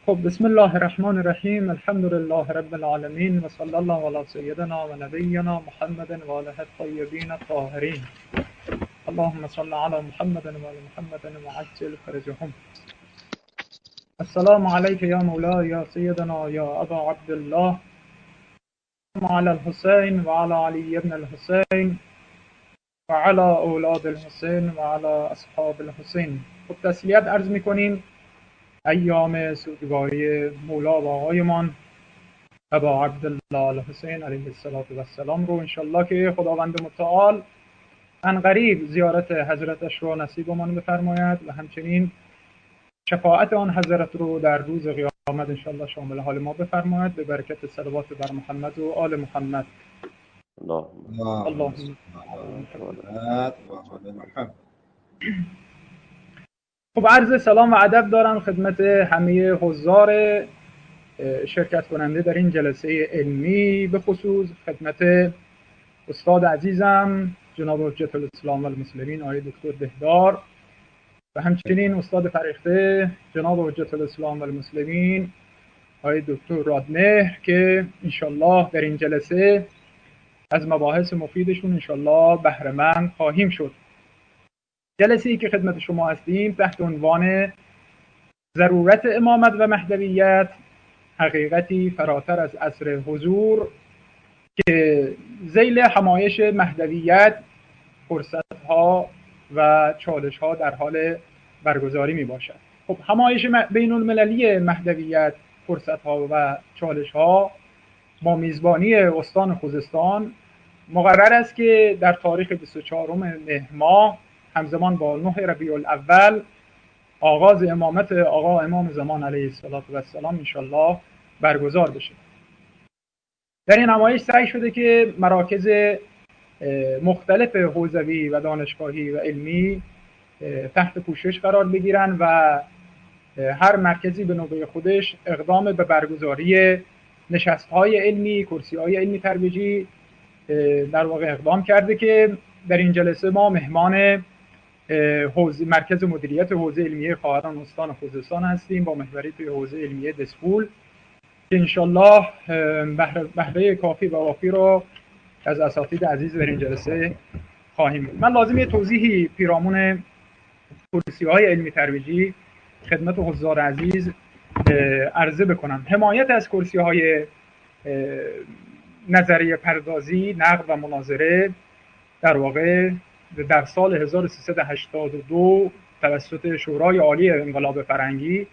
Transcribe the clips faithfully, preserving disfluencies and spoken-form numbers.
خب بسم الله الرحمن الرحیم. الحمد لله رب العالمین و صلی الله علی سیدنا و نبینا محمد و آله الطیبین الطاهرین. اللهم صل علی محمد و آل محمد و عجل فرجهم. السلام علیک یا مولا یا سیدنا یا ابا عبدالله و علی الحسین و علی علی ابن الحسین و علی اولاد الحسین و علی اصحاب الحسین. خب تسلیت عرض میکنیم ایام سوگواری مولا و آقایمان ابا عبدالله الحسین علیه السلام رو انشالله که خداوند متعال عنقریب زیارت حضرتش رو نصیبمان بفرماید و همچنین شفاعت آن حضرت رو در روز قیامت انشالله شامل حال ما بفرماید به برکت صلوات بر محمد و آل محمد. اللهم اللهم خب عرض سلام و ادب دارم خدمت همه حضار شرکت کننده در این جلسه علمی، به خصوص خدمت استاد عزیزم جناب حجت الاسلام و المسلمین آقای دکتر دهدار و همچنین استاد فرهیخته جناب حجت الاسلام و المسلمین آقای دکتر رادمهر که انشالله در این جلسه از مباحث مفیدشون انشالله بهره مند خواهیم شد. جلسه ای که خدمت شما هستیم تحت عنوان ضرورت امامت و مهدویت، حقیقتی فراتر از عصر حضور، که ذیل همایش مهدویت فرصت‌ها و چالش‌ها در حال برگزاری می باشد. خب همایش بین المللی مهدویت فرصت‌ها و چالش‌ها با میزبانی استان خوزستان مقرر است که در تاریخ بیست و چهارم مهر ماه همزمان با نه ربیع الاول آغاز امامت آقا امام زمان علیه السلام انشالله برگزار بشه. در این همایش سعی شده که مراکز مختلف حوزوی و دانشگاهی و علمی تحت پوشش قرار بگیرن و هر مرکزی به نوبه خودش اقدام به برگزاری نشست‌های علمی، کرسی‌های علمی ترویجی در واقع اقدام کرده که در این جلسه ما مهمان حوزه مرکز مدیریت حوزه علمیه خواهران استان خوزستان هستیم با محوری توی حوزه علمیه دسپول که انشالله بهره کافی و وافی رو از اساتید عزیز در این جلسه خواهیم بود. من لازم یه توضیحی پیرامون کرسی‌های علمی ترویجی خدمت حضار عزیز عرضه بکنم. حمایت از کرسی‌های نظریه پردازی، نقد و مناظره در واقع در سال هزار و سیصد و هشتاد و دو توسط شورای عالی انقلاب فرنگی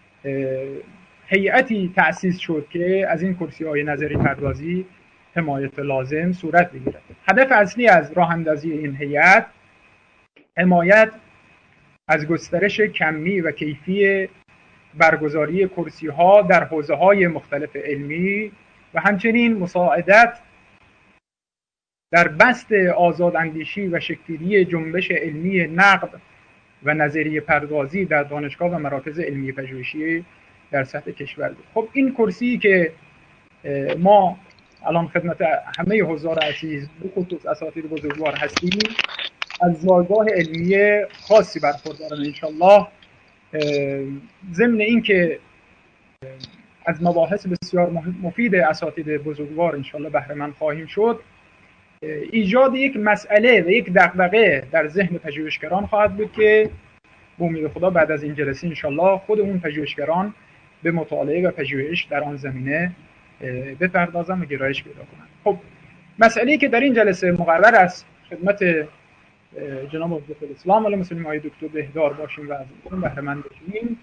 هیئتی تأسیس شد که از این کرسی‌های نظری پردازی حمایت لازم صورت بگیرد. هدف اصلی از راه اندازی این هیئت حمایت از گسترش کمی و کیفی برگزاری کرسی‌ها در حوزه‌های مختلف علمی و همچنین مساعدت در بسط آزاداندیشی و شکل‌گیری جنبش علمی نقد و نظریه پردازی در دانشگاه و مراکز علمی پژوهشی در سطح کشور بود. خب این کرسی که ما الان خدمت همه حضار عزیز به خصوص اساتید بزرگوار هستیم از جایگاه علمی خاصی برخوردارن انشالله. ضمن این که از مباحث بسیار مفید اساتید بزرگوار انشالله بهره مند خواهیم شد، ایجاد یک مسئله و یک دغدغه در ذهن پژوهشگران خواهد بود که به امید خدا بعد از این جلسه انشالله خود اون پژوهشگران به مطالعه و پژوهش در آن زمینه بپردازن و گرایش پیدا کنند. خب مسئله‌ای که در این جلسه مقرر است خدمت جناب حجت الاسلام و المسلمین آقای دکتر دهدار باشیم و از اون بهره مند بشیم،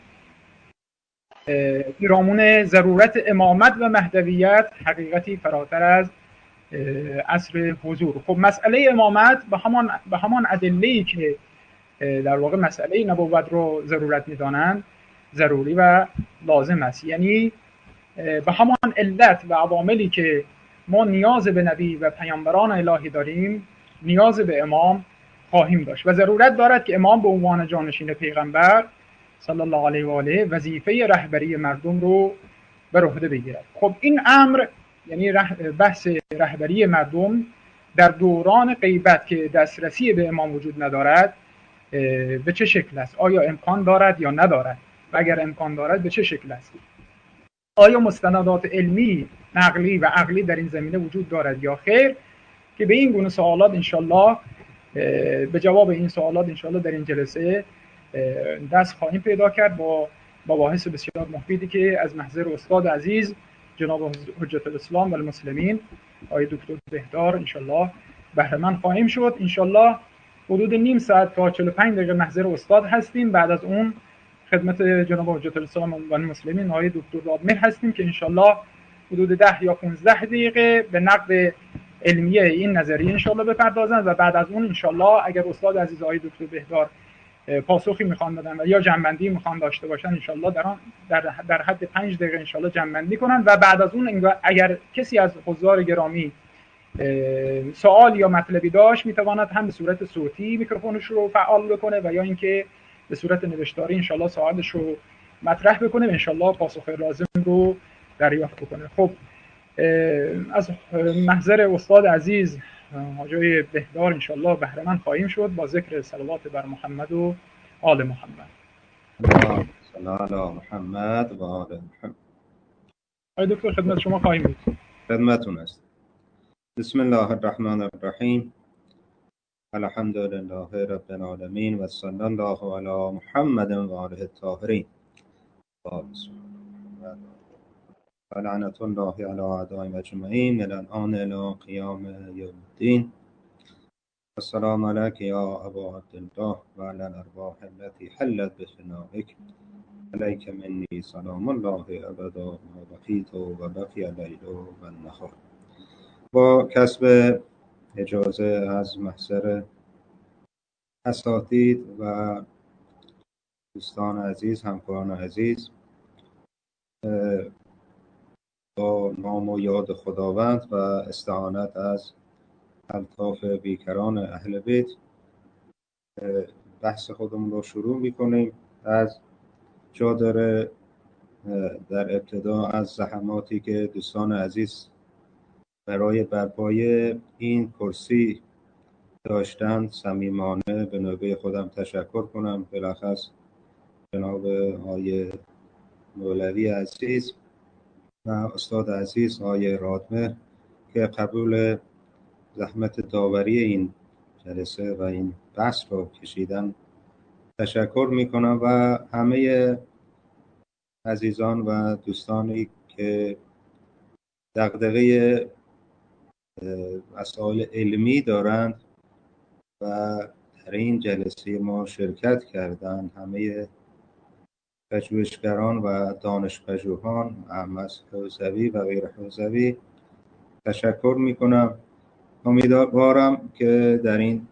پیرامون ضرورت امامت و مهدویت، حقیقتی فراتر از عصر حضور. خب مسئله امامت به همان به همان ادله‌ای که در واقع مسئله نبوت رو ضرورت می‌دانند ضروری و لازم است، یعنی به همان علت و عواملی که ما نیاز به نبی و پیامبران الهی داریم نیاز به امام خواهیم داشت و ضرورت دارد که امام به عنوان جانشین پیغمبر صلی الله علیه و آله وظیفه رهبری مردم رو بر عهده بگیرد. خب این امر یعنی بحث رهبری مردم در دوران غیبت که دسترسی به امام وجود ندارد به چه شکل است؟ آیا امکان دارد یا ندارد؟ و اگر امکان دارد به چه شکل است؟ آیا مستندات علمی نقلی و عقلی در این زمینه وجود دارد یا خیر، که به این گونه سوالات انشالله به جواب این سوالات انشالله در این جلسه دست خواهیم پیدا کرد با مباحث بسیار مفیدی که از محضر استاد عزیز جناب حجت الاسلام و المسلمین آقای دکتر بهدار انشالله بهره مند خواهیم شد. انشالله حدود نیم ساعت تا چهل و پنج دقیقه محضر استاد هستیم. بعد از اون خدمت جناب حجت الاسلام و المسلمین آقای دکتر رادمیر هستیم که انشالله حدود ده یا پانزده دقیقه به نقد علمیه این نظریه انشالله بپردازن و بعد از اون انشالله اگر استاد عزیز آقای دکتر بهدار پاسخی میخوان بدن و یا جنبندی میخوان داشته باشن انشالله در در در حد پنج دقیقه انشالله جنبندی کنن و بعد از اون اگر کسی از حضار گرامی سوال یا مطلبی داشت میتواند هم به صورت صوتی میکروفونش رو فعال بکنه و یا اینکه به صورت نوشتاری انشالله سوالش رو مطرح بکنه و انشالله پاسخ لازم رو دریافت بکنه. خب از محضر استاد عزیز حاجی بهدار انشالله بهره مند خواهیم شد با ذکر صلوات بر محمد و آل محمد. صلی علی محمد و آل محمد. آقای دکتر خدمت شما خواهیم بود. خدمتون است. بسم الله الرحمن الرحیم. الحمد لله رب العالمین و صلی الله علی محمد و آله الطاهرین. و لعنت الله علی اعدائهم اجمعین من الان الی قیام یوم الدین. السلام علیک یا ابا عبدالله و علی الارواح التي حلت بفنائک. علیک منی سلام الله ابدا ما بقیت و بقی اللیل و النهار. با کسب اجازه از محضر اساتید و دوستان عزیز، همکاران عزیز، با نام و یاد خداوند و استعانت از الطاف بیکران اهل بیت بحث خودمون رو شروع میکنیم. از جا داره در ابتدا از زحماتی که دوستان عزیز برای برپای این کرسی داشتند صمیمانه به نوبه خودم تشکر کنم. بالاخص جناب آقای مولوی عزیز و استاد عزیز آقای رادمر که قبول زحمت داوری این جلسه و این بحث رو کشیدن تشکر میکنم و همه عزیزان و دوستانی که دغدغه مسائل علمی دارند و در این جلسه ما شرکت کردند، همه پژوهشگران و دانشپژوهان محمد حوزوی و غیر حوزوی تشکر میکنم. امیدوارم که در این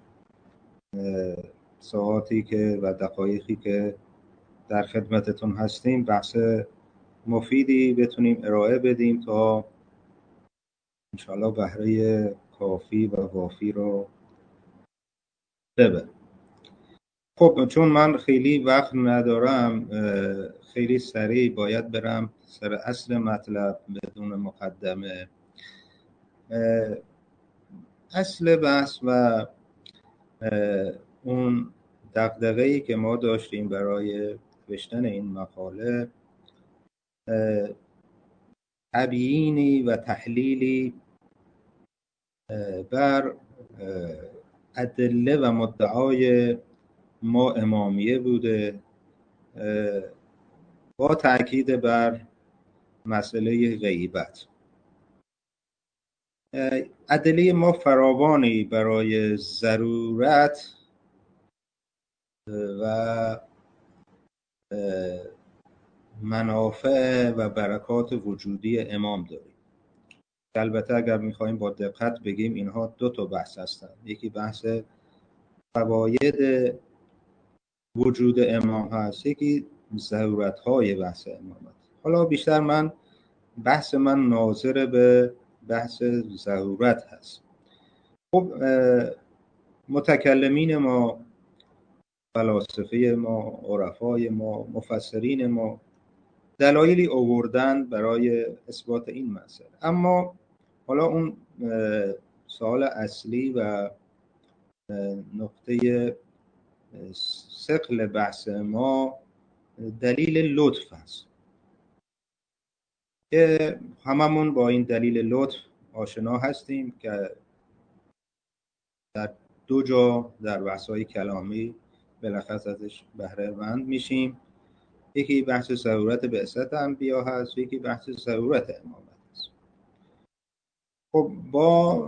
ساعاتی که و دقایقی که در خدمتتون هستیم بحث مفیدی بتونیم ارائه بدیم تا انشاءالله بهره کافی و وافی رو ببریم. خب چون من خیلی وقت ندارم، خیلی سریع باید برم سر اصل مطلب بدون مقدمه. اصل بحث و اون دغدغه‌ای که ما داشتیم برای نوشتن این مقاله تبیینی و تحلیلی بر ادله و مدعای ما امامیه بوده، با تأکید بر مسئله غیبت. ادله ما فراوانی برای ضرورت و منافع و برکات وجودی امام داریم. البته اگر میخوایم با دقت بگیم اینها دو تا بحث هستند. یکی بحث فواید وجود امام هست، یکی ضرورت‌های بحث امامت. حالا بیشتر من بحث من ناظر به بحث ضرورت هست. خب متکلمین ما، فلاسفه ما، عرفای ما، مفسرین ما دلایلی آوردن برای اثبات این مسئله، اما حالا اون سوال اصلی و نقطه ثقل بحث ما دلیل لطف است. که هممون با این دلیل لطف آشنا هستیم که در دو جا در بحث‌های کلامی بالاخص ازش بهره مند میشیم. یکی بحث ضرورت بعثت انبیا هست، یکی بحث ضرورت امامت هست. خب با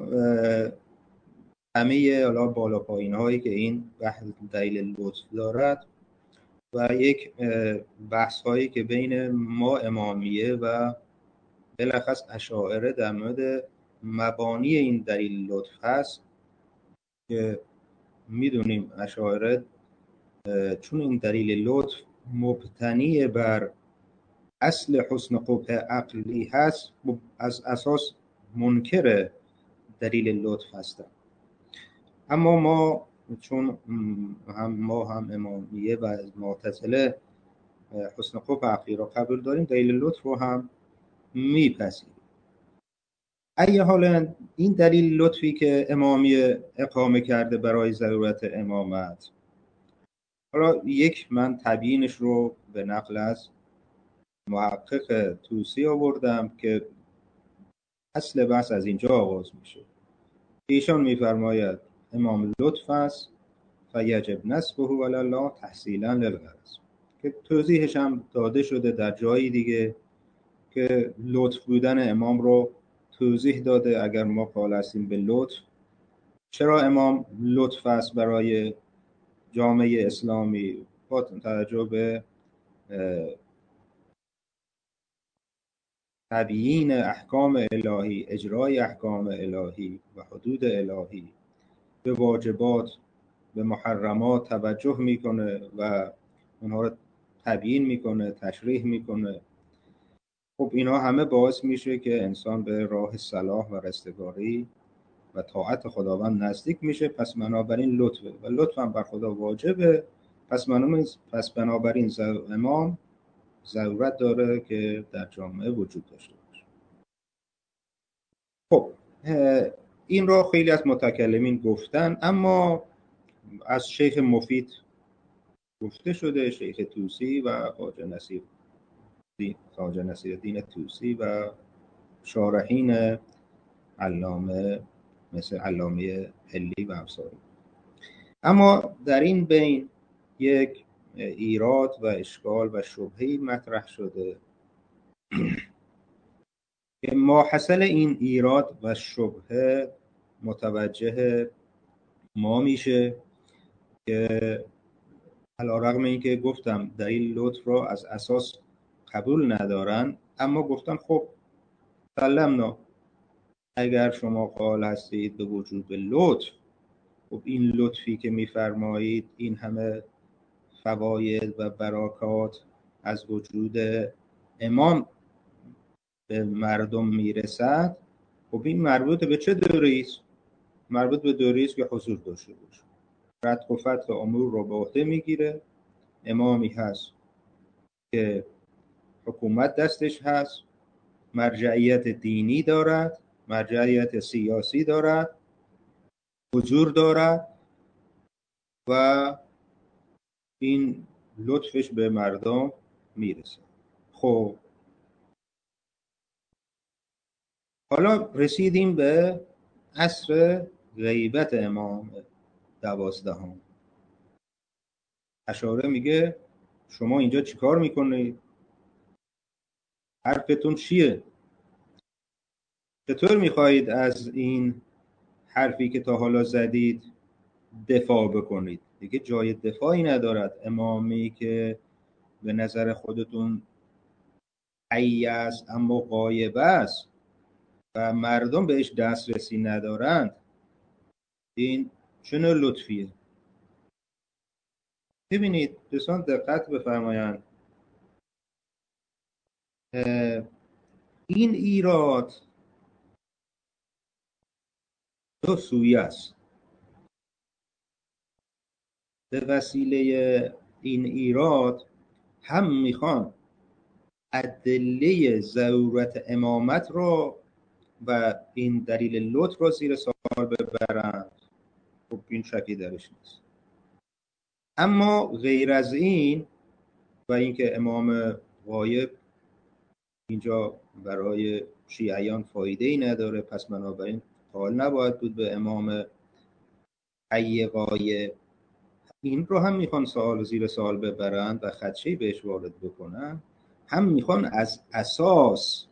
همه حالا بالا پایین هایی که این بحث دلیل لطف دارد و یک بحث هایی که بین ما امامیه و بالاخص اشاعره در مورد مبانی این دلیل لطف هست که میدونیم اشاعره چون این دلیل لطف مبتنی بر اصل حسن قبح عقلی هست از اساس منکر دلیل لطف هستن. اما ما چون هم ما هم امامیه و معتزله حسن قبح عقلی را قبول داریم، دلیل لطف رو هم میپذیریم. ای حالا این دلیل لطفی که امامیه اقامه کرده برای ضرورت امامت، حالا یک من تبیینش رو به نقل از محقق طوسی آوردم که اصل بحث از اینجا آغاز میشه. ایشان میفرماید امام لطف است فیجب نسبه علی الله تحصیلا للغرض، که توضیحش هم داده شده در جایی دیگه که لطف بودن امام رو توضیح داده. اگر ما قائل هستیم به لطف، چرا امام لطف است برای جامعه اسلامی؟ با توجه به تبیین احکام الهی، اجرای احکام الهی و حدود الهی، به واجبات به محرمات توجه میکنه و اونها رو تبیین میکنه، تشریح میکنه. خب اینا همه باعث میشه که انسان به راه صلاح و رستگاری و طاعت خداوند نزدیک میشه. پس بنابراین لطفه و لطف هم بر خدا واجبه. پس بنابراین پس بنابراین امام ضرورت داره که در جامعه وجود داشته باشه. خب این را خیلی از متکلمین گفتن، اما از شیخ مفید گفته شده، شیخ طوسی و خواجه نصیر خواجه نصیرالدین طوسی و شارحین علامه مثل علامه حلی و امثال. اما در این بین یک ایراد و اشکال و شبهه‌ای مطرح شده که ماحصل این ایراد و شبهه متوجه ما میشه که علیرغم اینکه گفتم دلیل لطف را از اساس قبول ندارن، اما گفتن خب سلمنا، اگر شما قائل هستید به وجود لطف، خب این لطفی که میفرمایید، این همه فواید و برکات از وجود امام به مردم میرسد، خب این مربوط به چه دوری است؟ مربوط به دوری است که حضور داشته باشه، رتق و فتق امور رو به عهده میگیره، امامی هست که حکومت دستش هست، مرجعیت دینی دارد، مرجعیت سیاسی دارد، حضور دارد و این لطفش به مردم میرسه. خب حالا رسیدیم به عصر غیبت امام دوازدهم. اشاره میگه شما اینجا چیکار میکنید؟ حرفتون چیه؟ چطور میخواهید از این حرفی که تا حالا زدید دفاع بکنید؟ دیگه جای دفاعی ندارد. امامی که به نظر خودتون حی است اما غایب است و مردم بهش دسترسی ندارند، این چه نوع لطفیه؟ ببینید دوستان دقت بفرمایند، این ایراد دو سویه است. به وسیله این ایراد هم میخوان ادله ضرورت امامت رو و این دلیل لطف رو زیر سوال ببرند. خب این شکی درش نیست. اما غیر از این و اینکه امام غایب اینجا برای شیعیان فایده ای نداره، پس بنابراین قائل نباید بود به امام حی غایب. این رو هم میخوان سوال زیر سوال ببرند و خدشه‌ای بهش وارد بکنن، هم میخوان از اساس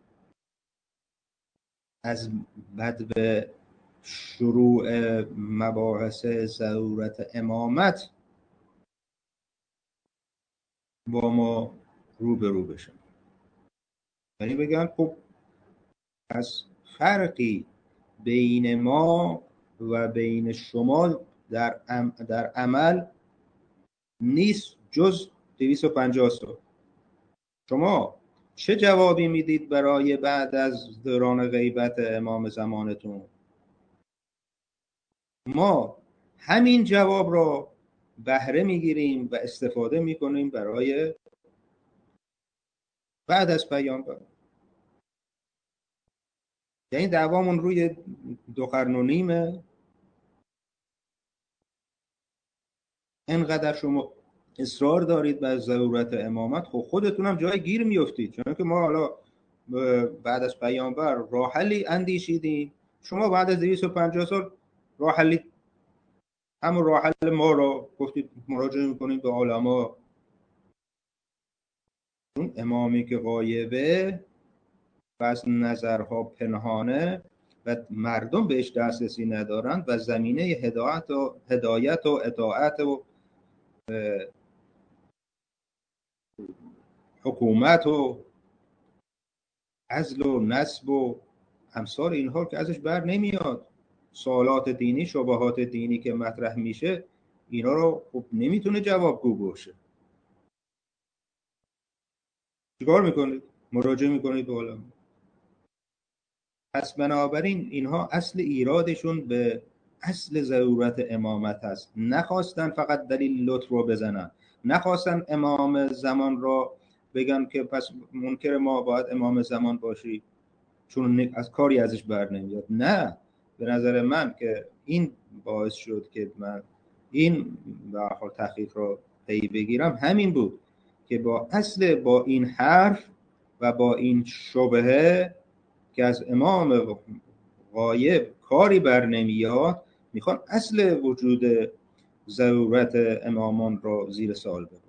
از بدو شروع مباحث ضرورت امامت با ما رو به رو بشن. یعنی بگن خب از فرقی بین ما و بین شما در, ام در عمل نیست جز دویست و پنجاه سال. شما چه جوابی میدید برای بعد از دوران غیبت امام زمانتون؟ ما همین جواب را بهره میگیریم و استفاده میکنیم برای بعد از پیامبر. یعنی دعوامون روی دو قرن و نیمه. انقدر شما اصرار دارید بر ضرورت امامت، خب خودتون هم جای گیر میافتید، چون که ما حالا بعد از پیامبر راه حلی اندیشیدیم، شما بعد از دویست و پنجاه سال راه حلی همون راه حل ما رو گفتید مراجعه میکنید به علما. اون امامی که غایبه و از نظرها پنهانه و مردم بهش دسترسی ندارند و زمینه هدایت و هدایت و اطاعت و حکومت و عزل و نسب و امثال اینها که ازش بر نمیاد. سوالات دینی، شبهات دینی که مطرح میشه، اینا رو خب نمیتونه جوابگو باشه. چیکار میکنید؟ مراجعه میکنید به علما. پس بنابراین اینها اصل ایرادشون به اصل ضرورت امامت هست. نخواستن فقط دلیل لطف رو بزنن، نخواستن امام زمان را بگن که پس منکر ما باید امام زمان باشی چون از کاری ازش بر نمیاد. نه، به نظر من که این باعث شد که من این به حال تحقیق رو پی بگیرم همین بود که با اصل با این حرف و با این شبهه که از امام غایب کاری بر نمیاد، میخوان اصل وجود ضرورت امامان رو زیر سوال ببرن.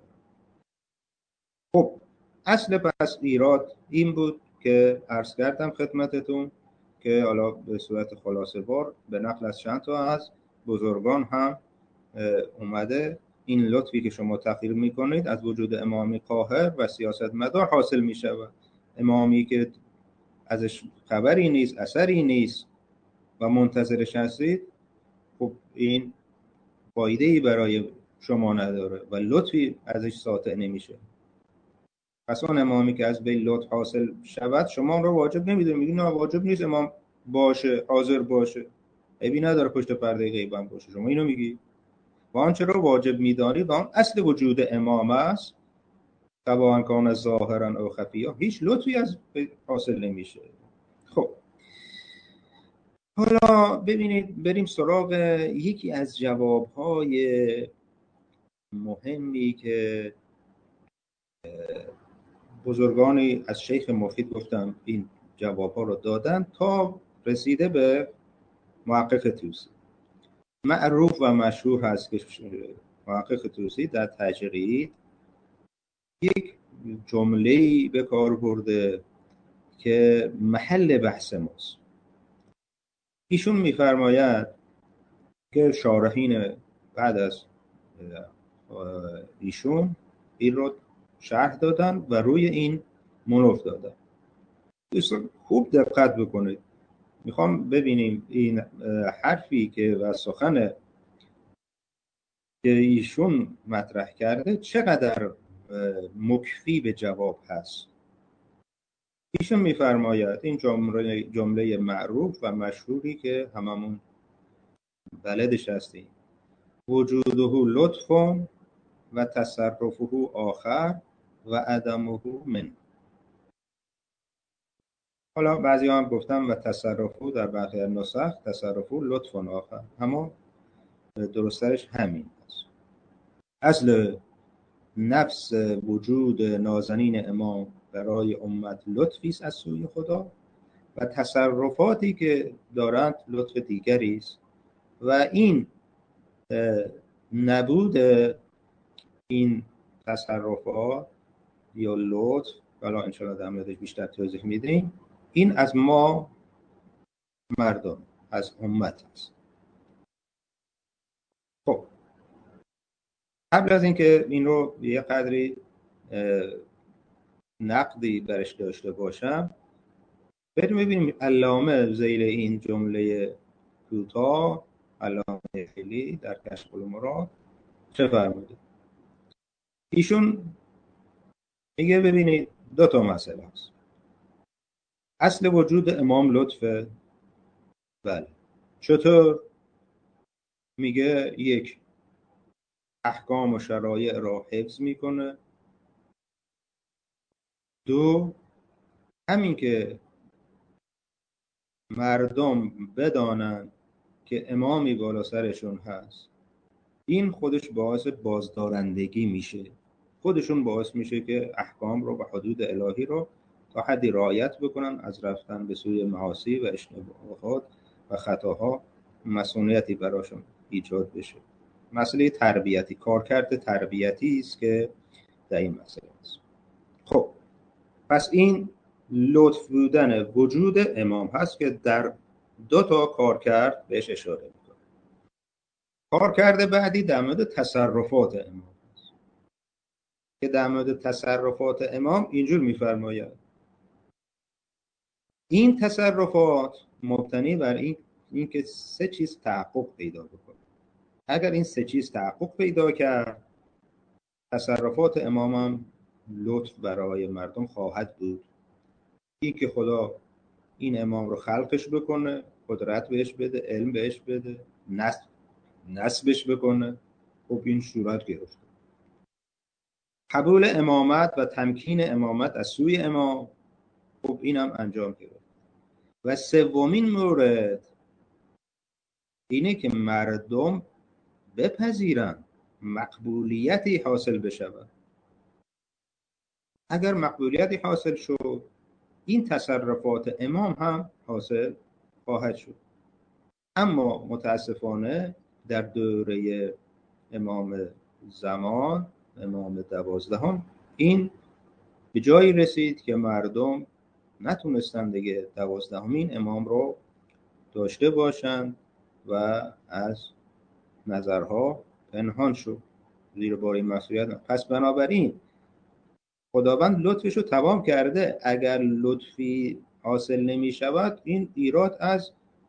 خب اصل پس ایراد این بود که عرض کردم خدمتتون که حالا به صورت خلاصه بار به نقل از چند تا از بزرگان هم اومده این لطفی که شما تقریر میکنید از وجود امامی قاهر و سیاستمدار حاصل میشود. امامی که ازش خبری نیست، اثری نیست و منتظرش هستید، خب این فایده‌ای برای شما نداره و لطفی ازش ساطع نمیشه. پس اون امامی که از بین لطف حاصل شود شما رو واجب نمیدونه، میگی نه واجب نیست امام باشه، حاضر باشه، عیبی نداره پشت پرده غیب هم باشه. شما اینو میگی و آنچه رو واجب میدانید و آن اصل وجود امام است، سواء کان ظاهرا او خفیا، هیچ لطفی از حاصل نمیشه. خب حالا ببینید بریم سراغ یکی از جوابهای مهمی که بزرگانی از شیخ مفید گفتم این جوابها رو دادن تا رسیده به محقق طوسی. معروف و مشهور هست که محقق طوسی در تجرید یک جمله‌ای به کار برده که محل بحث ماست. ایشون میفرماید که شارحین بعد از ایشون این رو شرح دادن و روی این منوف دادن. دوستان خوب دقت بکنید، میخوام ببینیم این حرفی که و سخن که ایشون مطرح کرده چقدر مکفی به جواب هست. ایشون میفرماید این جمله جمله معروف و مشهوری که هممون بلدش هستیم: وجوده لطف و تصرفه آخر و عدمه من. حالا بعضی هم گفتم و تصرفه در برخی نسخ تصرفه لطف آخر، اما درسترش همین است. اصل نفس وجود نازنین امام برای امت لطفی است از سوی خدا و تصرفاتی که دارند لطف دیگری است و این نبود این تصرفات یا لطف، حالا انشاءالله در موردش بیشتر توضیح میدیم، این از ما مردم، از امت است. خب قبل از اینکه این رو یه قدری نقدی برش داشته باشم، بریم ببینیم علامه زیر این جمله کوتاه، علامه خیلی در کشف المراد چه فرموده. ایشون میگه ببینید دو تا مسئله هست. اصل وجود امام لطفه. بله. چطور؟ میگه یک، احکام و شرایع را حفظ میکنه. دو، همین که مردم بدانن که امامی بالا سرشون هست، این خودش باعث بازدارندگی میشه، خودشون باعث میشه که احکام رو و حدود الهی رو تا حدی رعایت بکنن، از رفتن به سوی معاصی و اشتباهات و خطاها مسئولیتی براشون ایجاد بشه. مسئله تربیتی، کارکرد تربیتی است که در این مسئله است. خب پس این لطف بودن وجود امام هست که در دو تا کارکرد بهش اشاره میکنه. کارکرد بعدی در مورد تصرفات امام هست که در مورد تصرفات امام اینجور میفرماید این تصرفات مبتنی بر این اینکه سه چیز تحقق پیدا بکنه. اگر این سه چیز تحقق پیدا کرد، تصرفات امام هم لطف برای مردم خواهد بود. این که خدا این امام رو خلقش بکنه، قدرت بهش بده، علم بهش بده، نسب نسبش بکنه، خب این صورت گرفته. قبول امامت و تمکین امامت از سوی امام، خب اینم انجام گرفت. و سومین مورد اینه که مردم بپذیرن، مقبولیتی حاصل بشود. اگر مقبولیتی حاصل شد، این تصرفات امام هم حاصل خواهد شد. اما متاسفانه در دوره امام زمان، امام دوازدهم، این به جایی رسید که مردم نتونستن دیگه دوازدهمین امام رو داشته باشند و از نظرها پنهان شد، زیر بار این مسئولیت. پس بنابراین خداوند لطفش رو تمام کرده. اگر لطفی حاصل نمی شود، این ایراد از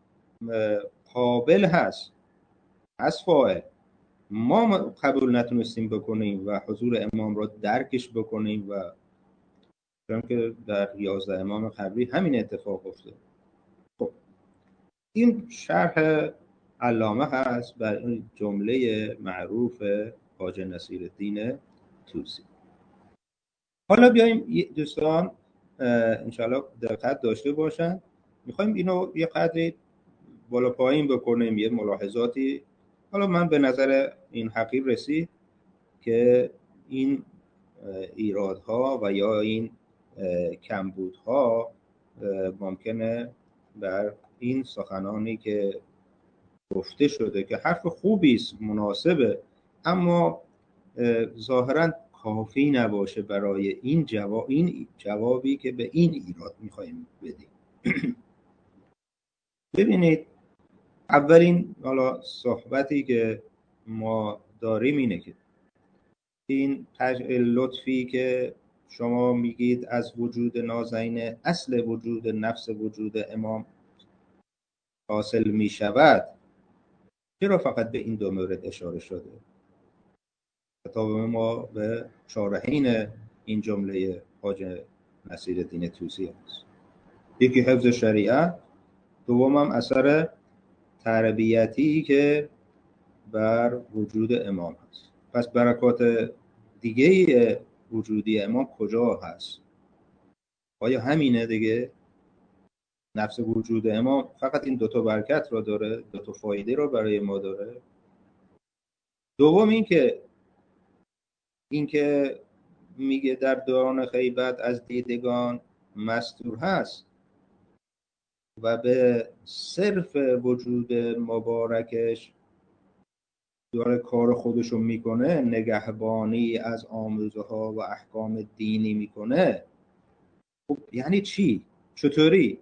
قابل هست، از فاعل. ما قبول نتونستیم بکنیم و حضور امام رو درکش بکنیم و چون که در یازده امام قبلی همین اتفاق افتاد. خب این شرح علامه هست بر این جمله معروف خواجه نصیرالدین طوسی. حالا بیاییم دوستان انشاءالله دقت داشته باشن، میخوایم اینو یه قدری بالا پایین بکنیم، یه ملاحظاتی. حالا من به نظر این حقیق رسید که این ایرادها و یا این کمبودها ممکنه در این سخنانی که گفته شده که حرف خوبی است، مناسبه، اما ظاهراً کافی نباشه برای این جواب این جوابی که به این ایراد میخوایم بدیم. ببینید، اولین حالا صحبتی که ما داریم اینه که این لطفی که شما میگید از وجود نازنین، اصل وجود نفس وجود امام حاصل میشود، چرا فقط به این دو مورد اشاره شده؟ کتاب ما به شارحین این جمله خواجه نصیرالدین طوسی است. یکی حفظ شریعت، دوم هم اثر تربیتی که بر وجود امام هست. پس برکات دیگه وجودی امام کجا هست؟ آیا همینه دیگه؟ نفس وجود امام فقط این دوتا برکت را داره، دوتا فایده را برای ما داره؟ دوم این که این که میگه در دوران غیبت از دیدگان مستور هست و به صرف وجود مبارکش داره کار خودشو میکنه، نگهبانی از آموزه ها و احکام دینی میکنه. خب یعنی چی؟ چطوری؟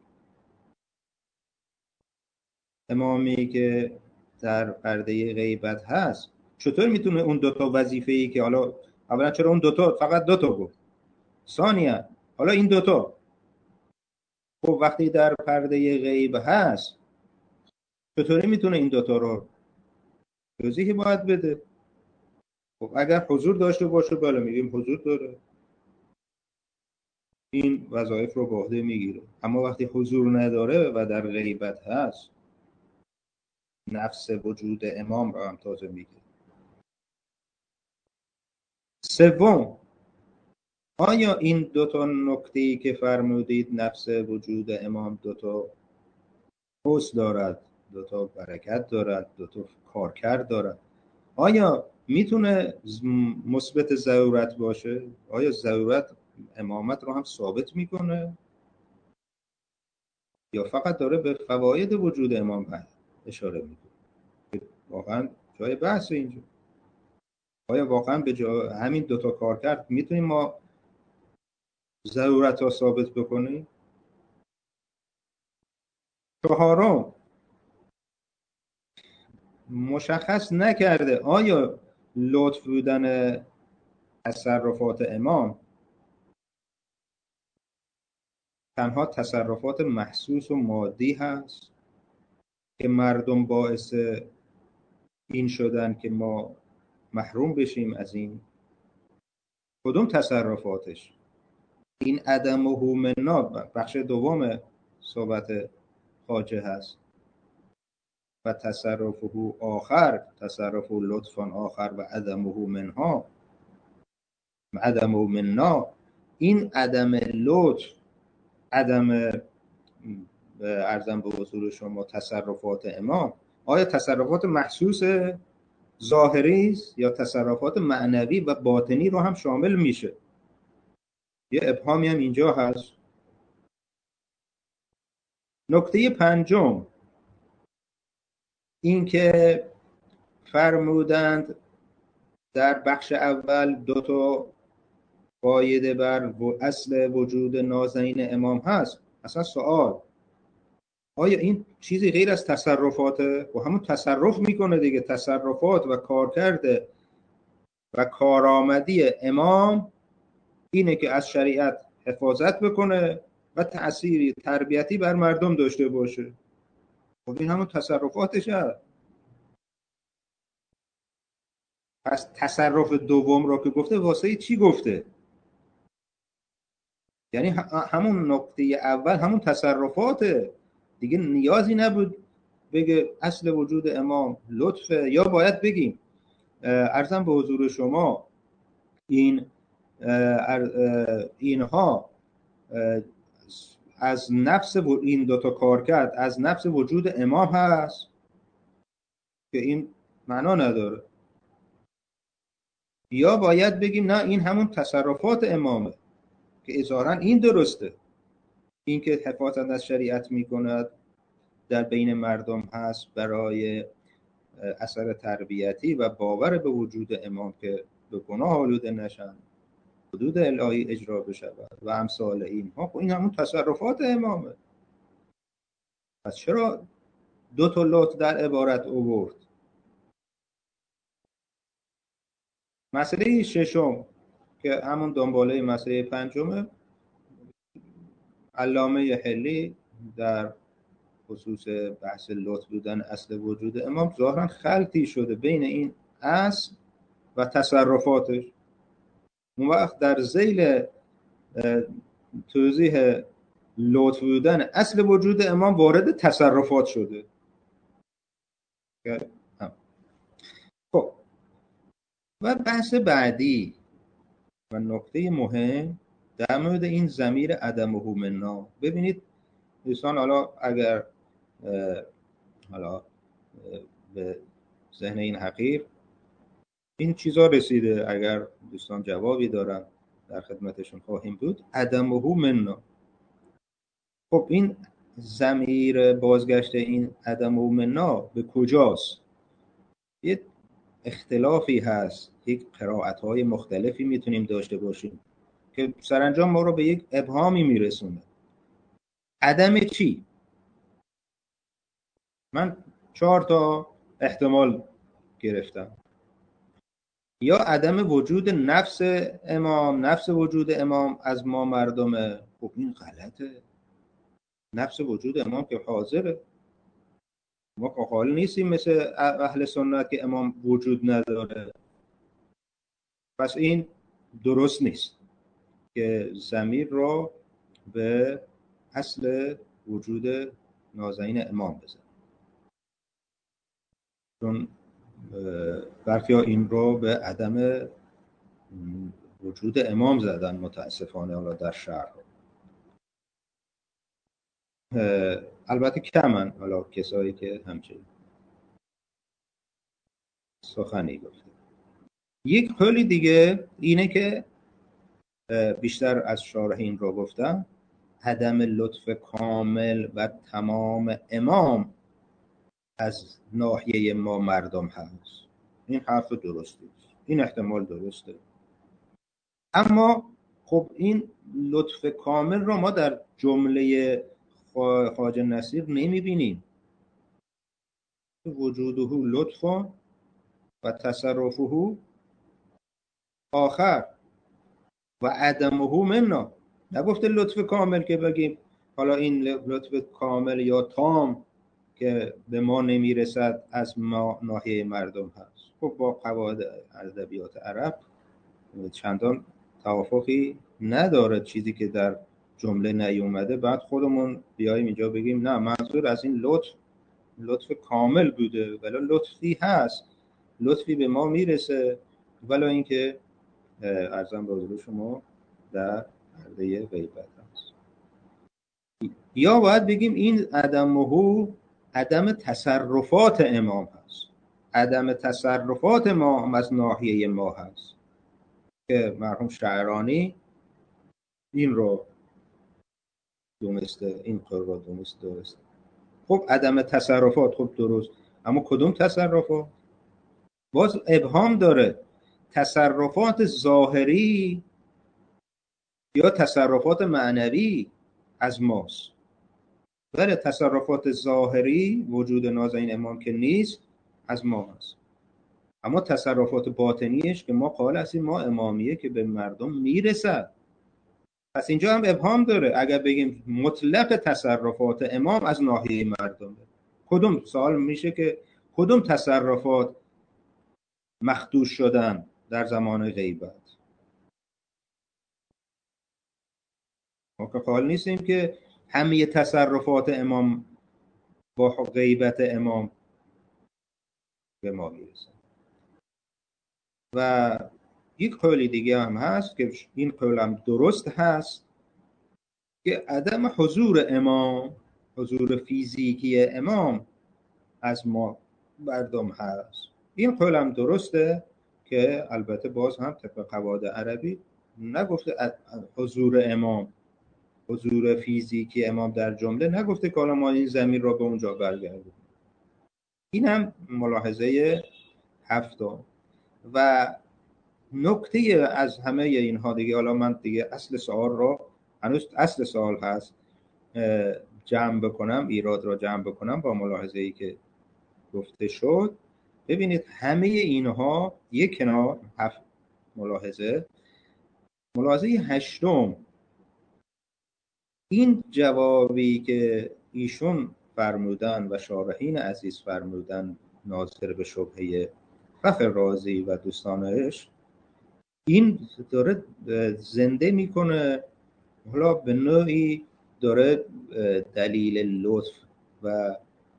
امامی که در پرده غیبت هست چطور میتونه اون دوتا وظیفه‌ای که حالا اولا چرا اون دوتا فقط دوتا گفت، ثانیا حالا این دوتا، خب وقتی در پرده غیب هست چطوری میتونه این دوتا رو توضیحی باید بده؟ خب اگر حضور داشته باشه بله میگیم حضور داره، این وظایف رو به عهده میگیره. اما وقتی حضور نداره و در غیبت هست نفس وجود امام رو هم تازه میگه. سوم، آیا این دوتا نکته‌ای که فرمودید نفس وجود امام دوتا حس دارد، دوتا برکت دارد، دوتا کارکرد دارد، آیا میتونه مثبت ضرورت باشه؟ آیا ضرورت امامت رو هم ثابت میکنه یا فقط داره به فواید وجود امام اشاره میکنه؟ واقعا جای بحث اینجا. آیا واقعا به جای همین دوتا کارکرد میتونیم ما ضرورت ها ثابت بکنیم؟ چهارم، مشخص نکرده آیا لطف بودن تصرفات امام تنها تصرفات محسوس و مادی هست که مردم باعث این شدن که ما محروم بشیم از این؟ کدوم تصرفاتش؟ این عدم و هومنا بخش دوم صحبت خواجه هست و تصرفه آخر، تصرف لطفا آخر و عدم و منها عدم و مننا. این عدم لطف، عدم ارزم به حضور شما تصرفات امام، آیا تصرفات محسوس ظاهری است یا تصرفات معنوی و باطنی رو هم شامل میشه؟ یه ابهامی هم اینجا هست. نکته پنجم این که فرمودند در بخش اول دو تا فایده بر اصل وجود نازنین امام هست. اصلا سوال، آیا این چیزی غیر از تصرفاته؟ و همون تصرف میکنه دیگه، تصرفات و کارکرد و کارآمدی امام اینه که از شریعت حفاظت بکنه و تأثیری تربیتی بر مردم داشته باشه. خب این همون تصرفاتش هست. پس تصرف دوم رو که گفته واسه چی گفته؟ یعنی همون نقطه اول همون تصرفاته دیگه، نیازی نبود بگه اصل وجود امام لطفه. یا باید بگیم عرضم به حضور شما این اینها از نفس این دوتا کار کرد از نفس وجود امام هست که این معنا نداره. یا باید بگیم نه این همون تصرفات امامه که اظهارا این درسته، این که حفاظت از شریعت میکند در بین مردم هست برای اثر تربیتی و باور به وجود امام که به گناه آلوده نشن، حدود الهی اجرا بشود و امثال اینها. خب این همون تصرفات امامه. پس چرا دو تا لطف در عبارت آورد؟ مسئله ششم که همون دنباله مسئله پنجمه، علامه حلی در خصوص بحث لطف بودن اصل وجود امام ظاهرا خلطی شده بین این اصل و تصرفاتش. اون وقت در ذیل توضیح لطف بودن اصل وجود امام وارد تصرفات شده. خب و بحث بعدی و نکته مهم در مورد این ضمیر عدم و منا. ببینید دوستان، حالا اگر حالا به ذهن این حقیر این چیزا رسیده، اگر دوستان جوابی دارن در خدمتشون خواهیم بود. عدمه منا. خب این ضمیر بازگشت این عدمه منا به کجاست؟ یه اختلافی هست، یک قرائت‌های مختلفی میتونیم داشته باشیم که سرانجام ما رو به یک ابهامی میرسونه. عدم چی؟ من چهار تا احتمال گرفتم. یا عدم وجود نفس امام، نفس وجود امام از ما مردمه. خب این غلطه. نفس وجود امام که حاضره. ما که حال نیستیم مثل اهل سنت که امام وجود نداره. پس این درست نیست که ضمیر رو به اصل وجود نازنین امام بزن، چون برخی ها این رو به عدم وجود امام زدن متاسفانه حالا در شرح. البته کمن حالا کسایی که همچنین سخنی گفته. یک قولی دیگه اینه که بیشتر از شارحین رو گفتم، عدم لطف کامل و تمام امام از ناحیه ما مردم هست. این حرف درسته، این احتمال درسته. اما خب این لطف کامل رو ما در جمله خواجه نصیر نمیبینیم. وجوده لطف و تصرفه آخر و عدمه منا. نگفته لطف کامل که بگیم حالا این لطف کامل یا تام که به ما نمیرسد از ما ناحیه مردم هست. خب با قواعد ادبیات عرب چندان توافقی نداره چیزی که در جمله نیومده بعد خودمون بیاییم اینجا بگیم نه منظور از این لطف لطف کامل بوده، ولی لطفی هست، لطفی به ما میرسه، ولی اینکه عرضم به حضور شما در پرده غیبت هست. یا باید بگیم این عدمه عدم تصرفات امام هست، عدم تصرفات ما هم از ناحیه ما هست که مرحوم شعرانی این رو دونسته، این قول رو دونسته درست. خب عدم تصرفات خب درست، اما کدوم تصرفات؟ باز ابهام داره. تصرفات ظاهری یا تصرفات معنوی از ماست. بله تصرفات ظاهری وجود نازنین امام که نیست از ما هست، اما تصرفات باطنیش که ما قائل هستیم ما امامیه که به مردم میرسد. پس اینجا هم ابهام داره. اگر بگیم مطلق تصرفات امام از ناحیه مردم، کدوم سوال میشه که کدوم تصرفات مخدوش شدن در زمان غیبت؟ ما که قائل نیستیم که همه تصرفات امام با غیبت امام به ما میرسه. و یک قولی دیگه هم هست که این قول هم درست هست که عدم حضور امام، حضور فیزیکی امام از ما مردم هست. این قول هم درسته که البته باز هم طبق قواعد عربی نگفته حضور امام، حضور فیزیکی امام در جمله، نگفته که حالا ما این ضمیر را به اونجا برگردیم. این هم ملاحظه هفتم. و نکته از همه اینها دیگه، حالا من دیگه اصل سوال رو هنوز اصل سوال هست جمع بکنم، ایراد را جمع بکنم با ملاحظه ای که گفته شد. ببینید همه اینها یک کنار، هفت ملاحظه. ملاحظه هشتم، این جوابی که ایشون فرمودن و شارحین عزیز فرمودن ناظر به شبهه فخر رازی و دوستانش، این داره زنده میکنه، حالا به نوعی داره دلیل لطف و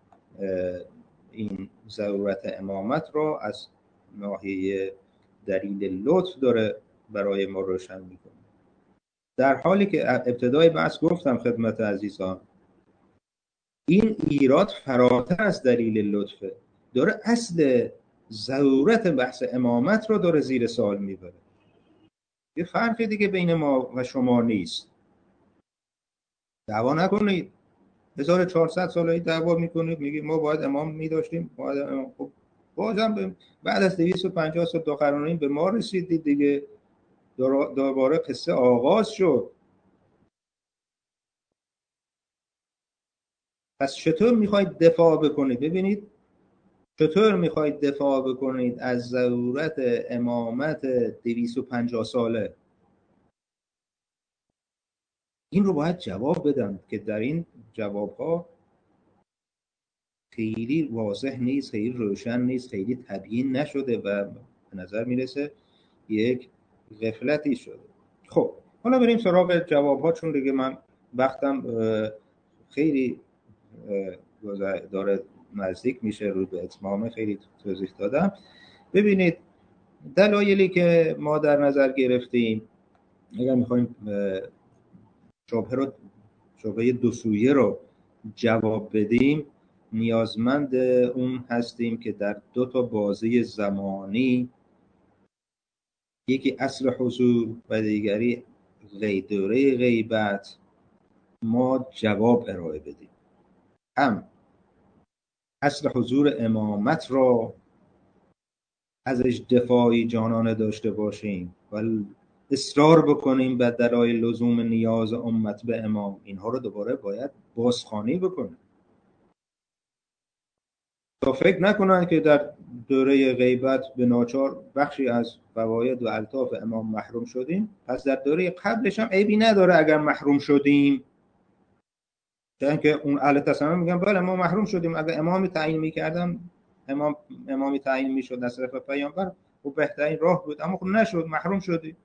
این ضرورت امامت را از ناحیه دلیل لطف داره برای ما روشن میکنه، در حالی که ابتدای بحث گفتم خدمت عزیزان این ایراد فراتر از دلیل لطفه، داره اصل ضرورت بحث امامت رو داره زیر سوال میبره. یه فرقی دیگه بین ما و شما نیست. دعوا نکنید. هزار و چهارصد ساله دعوا میکنید، میگید ما باید امام میداشتیم، باید امام. خب بازم بعد از دویست و پنجاه سال داخرانین به ما رسیدید دیگه، دوباره قصه آغاز شد. پس چطور میخواید دفاع بکنید؟ ببینید چطور میخواید دفاع بکنید از ضرورت امامت دویست و پنجاه ساله؟ این رو باید جواب بدم که در این جوابها خیلی واضح نیست، خیلی روشن نیست، خیلی تبیین نشده و به نظر میرسه یک غفلتی شده. خب حالا بریم سراغ جوابها، چون دیگه من وقتم خیلی داره نزدیک میشه رو به اتمام، خیلی توضیح دادم. ببینید دلایلی که ما در نظر گرفتیم، اگر میخوایم شبهه رو شبهه دو سویه رو جواب بدیم، نیازمند اون هستیم که در دو تا بازه زمانی، یکی عصر حضور و دیگری دوره غیبت، ما جواب ارائه بدیم. هم عصر حضور امامت را ازش دفاعی جانانه داشته باشیم و اصرار بکنیم به دلایل لزوم نیاز امت به امام، اینها رو دوباره باید بازخوانی بکنیم تا فکر نکنن که در دوره غیبت به ناچار بخشی از فواید و الطاف امام محروم شدیم، پس در دوره قبلش هم عیبی نداره اگر محروم شدیم. چون که اون اهل تصمیم میگن بله ما محروم شدیم، اگر امامی تعیین میکردن، امام امامی تعیین میشد از طرف پیامبر و بهترین راه بود، اما خب نشد، محروم شدیم.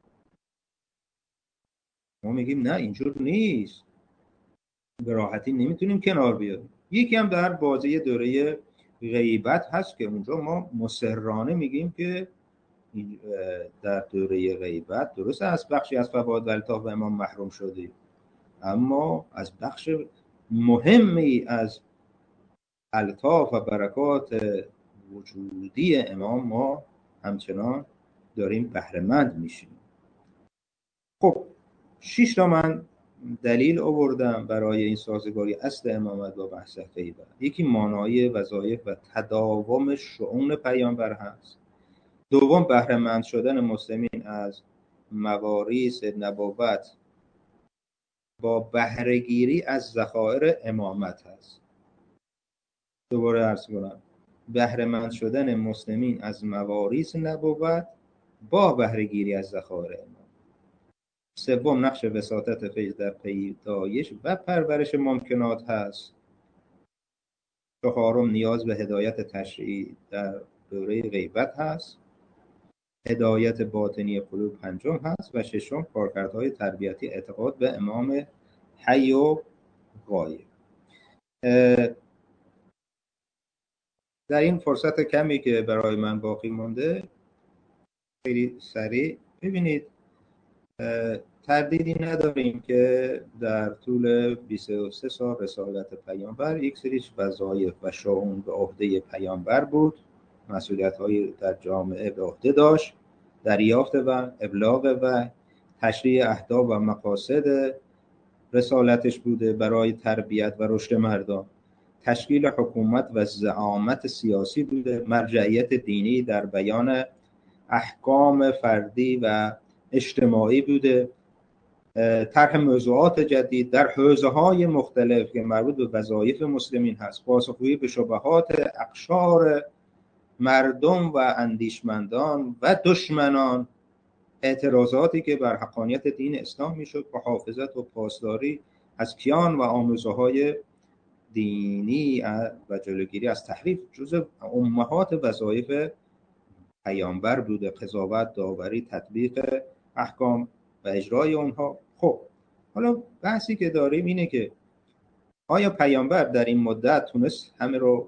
ما میگیم نه اینجور نیست، به راحتی نمیتونیم کنار بیاریم. یکی هم در بازی دوره غیبت هست که اونجا ما مصرانه میگیم که در دوره غیبت درست از بخشی از فواید و الطاف امام محروم شدیم، اما از بخش مهمی از الطاف و برکات وجودی امام ما همچنان داریم بهره مند میشیم. خب شش تا من دلیل آوردم برای این سازگاری اصل امامت با بحث غیبت. یکی مانایی وظایف و تداوم شؤون پیامبر هست. دوم بهره مند شدن مسلمین از مواریث نبوت با بهره گیری از ذخایر امامت هست. دوباره عرض کنم، بهره مند شدن مسلمین از مواریث نبوت با بهره گیری از ذخایر امامت. سوم نقش وساطت فیض در پیدایش و پرورش ممکنات هست. چهارم نیاز به هدایت تشریعی در دوره غیبت هست. هدایت باطنی قلوب پنجم هست و ششم کارکردهای تربیتی اعتقاد به امام حی و غایب. در این فرصت کمی که برای من باقی مونده خیلی سریع ببینید، تردیدی نداریم که در طول بیست و سه سال رسالت پیامبر یک سری وظایف و شؤون به عهده پیامبر بود، مسئولیت‌هایی در جامعه به عهده داشت، دریافت و ابلاغ و تشریع اهداف و مقاصد رسالتش بوده برای تربیت و رشد مردم، تشکیل حکومت و زعامت سیاسی بوده، مرجعیت دینی در بیان احکام فردی و اجتماعی بوده، طرح موضوعات جدید در حوزه‌های مختلف که مربوط به وظایف مسلمین هست، پاسخگویی به شبهات اقشار مردم و اندیشمندان و دشمنان، اعتراضاتی که بر حقانیت دین اسلام میشد، محافظت و پاسداری از کیان و آموزه‌های دینی و جلوگیری از تحریف جزء امهات وظایف پیامبر بوده، قضاوت، داوری، تطبیق احکام و اجرای اونها. خب حالا بحثی که داریم اینه که آیا پیامبر در این مدت تونست همه رو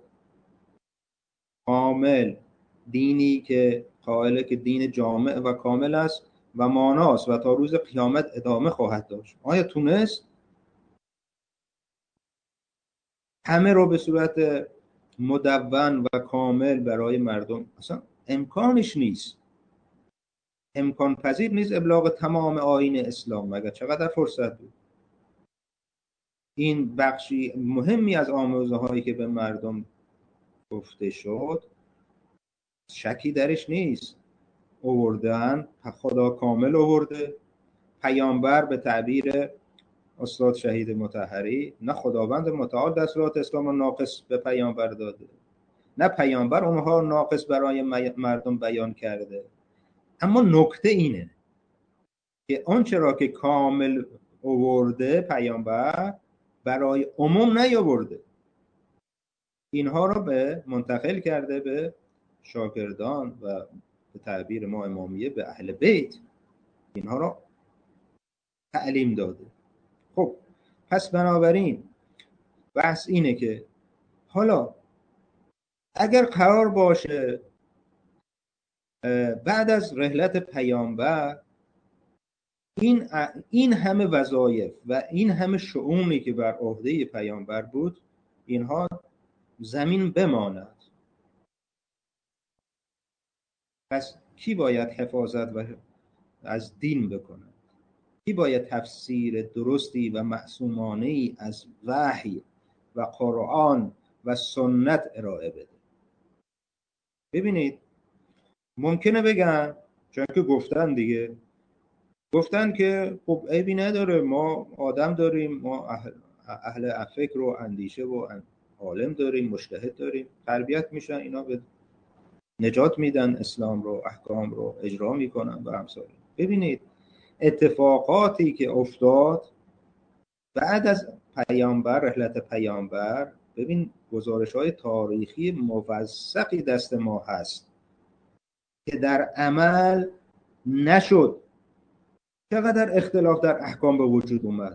کامل، دینی که قائله که دین جامع و کامل است و ماناست و تا روز قیامت ادامه خواهد داشت، آیا تونست همه رو به صورت مدون و کامل برای مردم؟ اصلا امکانش نیست. امکان پذیر نیست ابلاغ تمام آیین اسلام، مگر چقدر فرصت بود. این بخشی مهمی از آموزه هایی که به مردم گفته شد شکی درش نیست، آوردن خدا کامل آورده. پیامبر به تعبیر استاد شهید مطهری، نه خداوند متعال دستورات اسلام رو ناقص به پیامبر داده، نه پیامبر اونها ناقص برای مردم بیان کرده. اما نکته اینه که آنچه را که کامل آورده پیامبر برای عموم نیاورده، اینها را به منتقل کرده به شاگردان و به تعبیر ما امامیه به اهل بیت، اینها را تعلیم داده. خب پس بنابراین بحث اینه که حالا اگر قرار باشه بعد از رحلت پیامبر این این همه وظایف و این همه شؤونی که بر عهده پیامبر بود اینها زمین بماند، پس کی باید حفاظت و از دین بکنه؟ کی باید تفسیر درستی و معصومانه‌ای از وحی و قرآن و سنت ارائه بده؟ ببینید ممکنه بگن، چون که گفتن دیگه، گفتن که خب عیبی نداره، ما آدم داریم، ما اهل, اهل فکر و اندیشه و عالم داریم، مجتهد داریم، تربیت میشن، اینا به نجات میدن، اسلام رو احکام رو اجرا میکنن و همسال. ببینید اتفاقاتی که افتاد بعد از پیامبر، رحلت پیامبر، ببین گزارش های تاریخی موثقی دست ما هست که در عمل نشد. چقدر اختلاف در احکام به وجود اومد،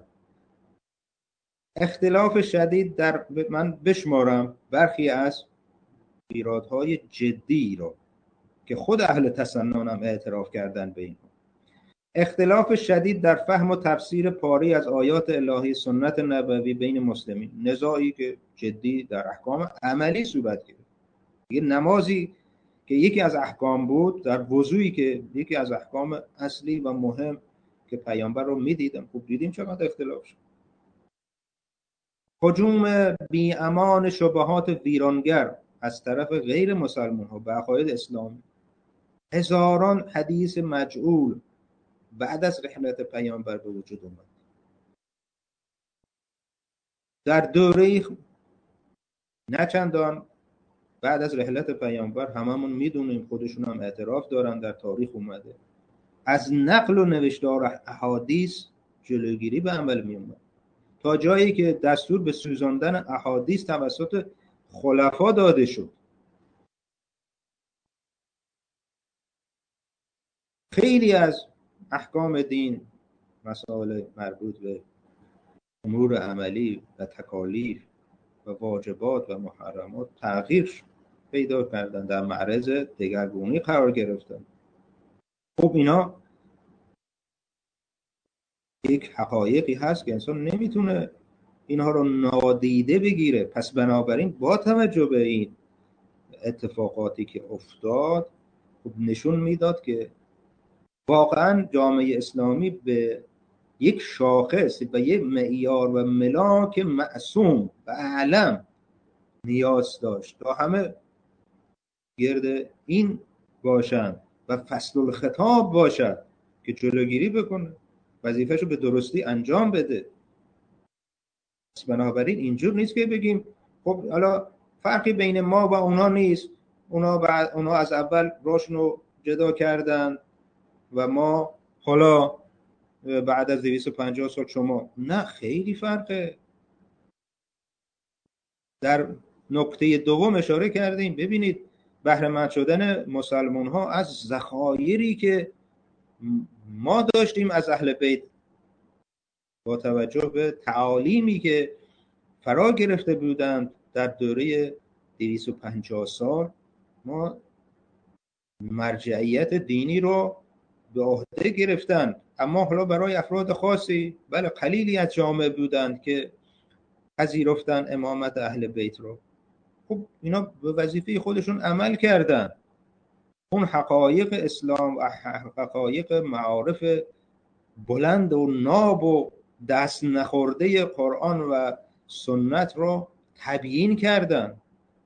اختلاف شدید در، من بشمارم برخی از ایرادهای جدی را که خود اهل تسنن هم اعتراف کردن به این. اختلاف شدید در فهم و تفسیر پاری از آیات الهی سنت نبوی بین مسلمین، نزاعی که جدی در احکام عملی صورت گرفت. یه نمازی که یکی از احکام بود، در وضوئی که یکی از احکام اصلی و مهم که پیامبر رو میدیدم، خوب دیدیم چقدر اختلاف شد. هجوم بی امان شبهات ویرانگر از طرف غیر مسلمان ها به عقاید اسلامی، هزاران حدیث مجعول بعد از رحلت پیامبر به وجود اومد. در دوره نه چندان بعد از رحلت پیامبر، هممون میدونیم، خودشون هم اعتراف دارن، در تاریخ اومده، از نقل و نوشتار احادیث جلوگیری به عمل می اومد، تا جایی که دستور به سوزاندن احادیث توسط خلفا داده شد. خیلی از احکام دین، مسائل مربوط به امور عملی و تکالیف و واجبات و محرمات تغییر پیدا کردن، در معرض دگرگونی قرار گرفتن. خب اینا یک حقایقی هست که انسان نمیتونه اینها رو نادیده بگیره. پس بنابراین با توجه به این اتفاقاتی که افتاد، خب نشون میداد که واقعا جامعه اسلامی به یک شاخص و یک معیار و ملاک معصوم و اعلم نیاز داشت تا همه گرد این باشن و فصل الخطاب باشد که جلوگیری بکنه، وظیفه‌شو به درستی انجام بده. بنابراین اینجور نیست که بگیم خب حالا فرقی بین ما و اونا نیست، اونا بعد اونا از اول راشنو جدا کردن و ما حالا بعد از دویست و پنجاه سال شما. نه، خیلی فرقه. در نکته دوم اشاره کردیم، ببینید بهره مند شدن مسلمان ها از ذخایری که ما داشتیم از اهل بیت، با توجه به تعالیمی که فرا گرفته بودند در دوره دویست و پنجاه سال، ما مرجعیت دینی رو به عهده گرفتن. اما حالا برای افراد خاصی، بله قلیلی از جامعه بودند که پذیرفتن امامت اهل بیت رو، خب اینا به وظیفه خودشون عمل کردن. اون حقایق اسلام و حقایق معارف بلند و ناب و دست نخورده قرآن و سنت رو تبیین کردن.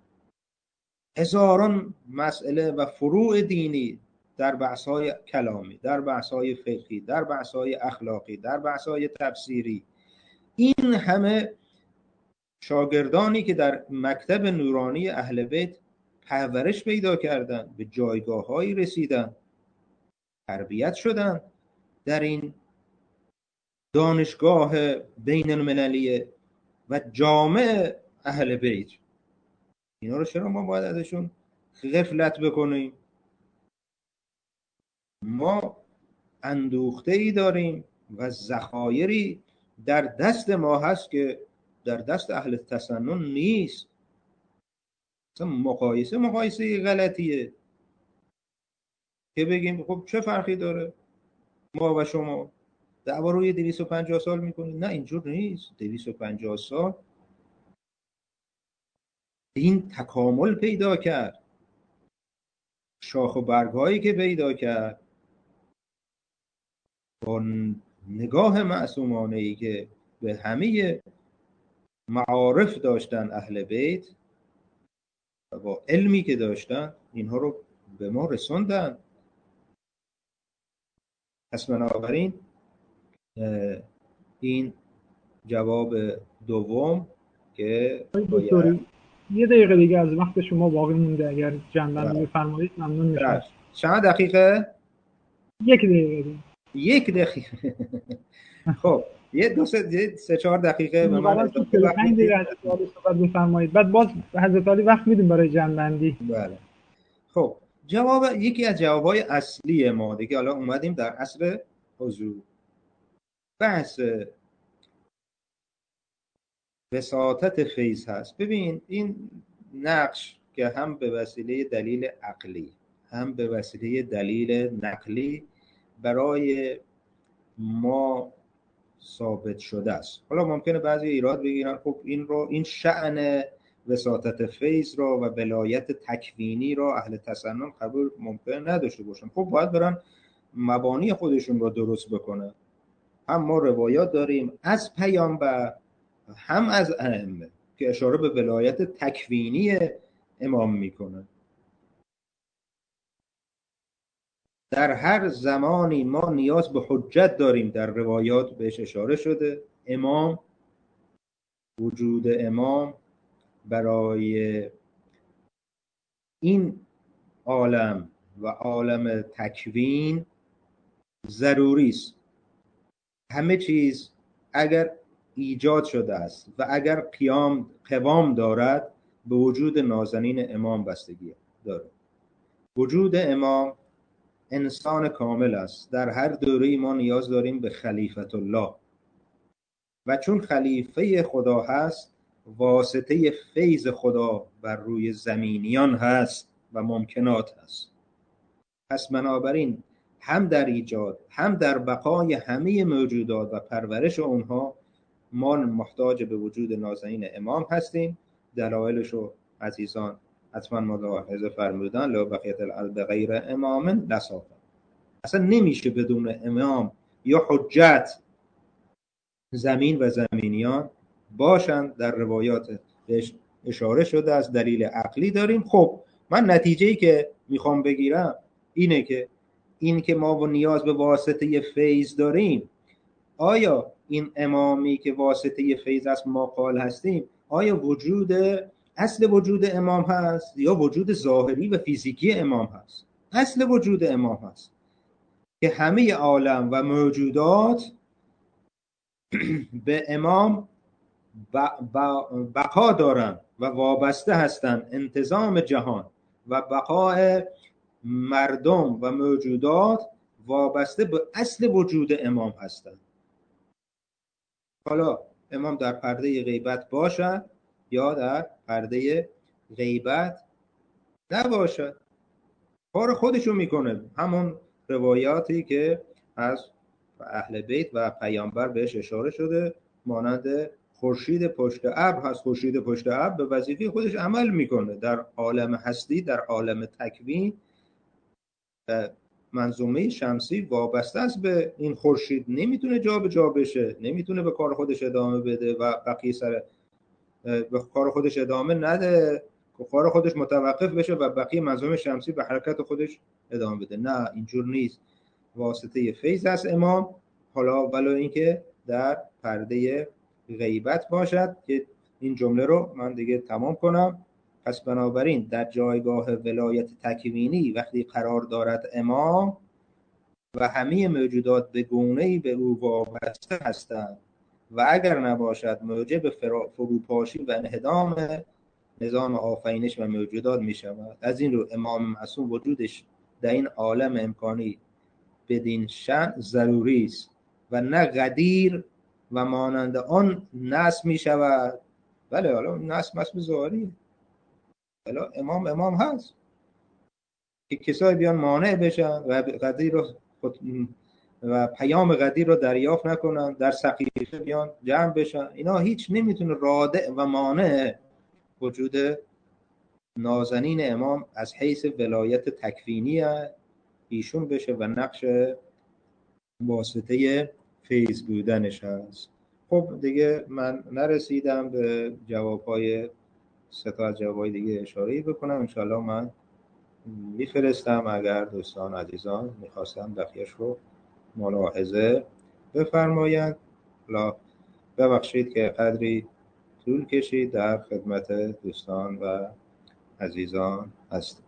هزاران مسئله و فروع دینی در بحث‌های کلامی، در بحث‌های فقهی، در بحث‌های اخلاقی، در بحث‌های تفسیری، این همه شاگردانی که در مکتب نورانی اهل بیت پرورش پیدا کردن، به جایگاه‌هایی رسیدن، تربیت شدن در این دانشگاه بین المللی و جامع اهل بیت. اینا رو چرا ما باید ازشون غفلت بکنیم؟ ما اندوخته ای داریم و ذخایری در دست ما هست که در دست اهل تسنن نیست. مثلا مقایسه مقایسه غلطیه که بگیم خب چه فرقی داره ما و شما دعوا روی دویست و پنجاه سال میکنیم. نه، اینجور نیست. دویست و پنجاه سال دین تکامل پیدا کرد، شاخ و برگهایی که پیدا کرد با نگاه معصومانه‌ای که به همه معارف داشتن اهل بیت و با علمی که داشتن، اینها رو به ما رسوندن. پس بنابراین این جواب دوم که باید یه دقیقه دیگه از وقت شما باقی مونده، اگر جنبندی بفرمایید ممنون میشم. چند دقیقه؟ یک دقیقه دیگه. یک دقیقه. خب یه دو سه سه چهار دقیقه به من اضافه وقت پنج دقیقه حضرت عالی صحبت بفرمایید، بعد باز حضرت عالی وقت میدیم برای جنبندی. بله. خب جواب یکی از جوابهای اصلی ما دیگه، حالا اومدیم در عصر حضور، بحث وساطت فیض هست. ببین این نقش که هم به وسیله دلیل عقلی هم به وسیله دلیل نقلی برای ما ثابت شده است. حالا ممکنه بعضی ایراد بگیرن خب این رو این شأن وساطت فیض رو و ولایت تکوینی رو اهل تسنن قبول ممکن نداشته باشن. خب باید برن مبانی خودشون رو درست بکنن. هم ما روایات داریم از پیامبر هم از ائمه که اشاره به ولایت تکوینی امام میکنه. در هر زمانی ما نیاز به حجت داریم، در روایات بهش اشاره شده. امام، وجود امام برای این عالم و عالم تکوین ضروری است. همه چیز اگر ایجاد شده است و اگر قیام قوام دارد به وجود نازنین امام بستگی دارد. وجود امام انسان کامل است. در هر دوره ما نیاز داریم به خلیفت الله و چون خلیفه خدا هست واسطه فیض خدا بر روی زمینیان هست و ممکنات هست. پس بنابراین هم در ایجاد هم در بقای همه موجودات و پرورش اونها ما محتاج به وجود نازنین امام هستیم. دلایلشو عزیزان حتما ملاحظه فرمودن. لو بقیت الارض غیر امام لصافا. اصلا نمیشه بدون امام یا حجت زمین و زمینیان باشند. در روایات بهش اشاره شده از دلیل عقلی داریم. خب من نتیجه‌ای که میخوام بگیرم اینه که این که ما و نیاز به واسطه فیض داریم، آیا این امامی که واسطه فیض است ما قائل هستیم، آیا وجود اصل وجود امام هست یا وجود ظاهری و فیزیکی امام هست؟ اصل وجود امام هست که همه عالم و موجودات به امام بقا دارن و وابسته هستن. انتظام جهان و بقای مردم و موجودات وابسته به اصل وجود امام هستن. حالا امام در پرده غیبت باشد یا در پرده غیبت نباشد، کار خودشو میکنه. همون روایاتی که از اهل بیت و پیامبر بهش اشاره شده، مانند خورشید پشت ابر هست. خورشید پشت ابر به وظیفه خودش عمل میکنه در عالم هستی، در عالم تکوین منظومه شمسی وابسته است به این خورشید، نمیتونه جا به جا بشه، نمیتونه به کار خودش ادامه بده و بقیه سر به کار خودش ادامه نده، کار خودش متوقف بشه و بقیه منظومه شمسی به حرکت خودش ادامه بده. نه، اینجور نیست. واسطه فیض است امام، حالا ولو اینکه در پرده غیبت باشد. که این جمله رو من دیگه تمام کنم. پس بنابراین در جایگاه ولایت تکوینی وقتی قرار دارد امام و همه موجودات به گونه‌ای به او وابسته هستند و اگر نباشد موجب فروپاشی و انهدام نظام آفرینش و موجودات می شود. از این رو امام معصوم وجودش در این عالم امکانی بدین شأن ضروری است و نه قدیر و مانند آن نصب می شود. بله، حالا نصب نصب ظاهری، حالا امام امام هست که کسایی بیان مانع بشن و قدیر رو خود و پیام قدیر رو دریافت نکنن، در سقیفه بیان جمع بشن. اینا هیچ نمیتونه رادع و مانع وجود نازنین امام از حیث ولایت تکوینی ایشون بشه و نقش واسطه فیض بودنش هست. خب دیگه من نرسیدم به جوابهای سه تا از جوابهای دیگه اشاره‌ای بکنم. انشالله من میفرستم اگر دوستان عزیزان میخواستن بقیه‌اش رو ملاحظه بفرمایند. لا ببخشید که قدری طول کشید. در خدمت دوستان و عزیزان هستم.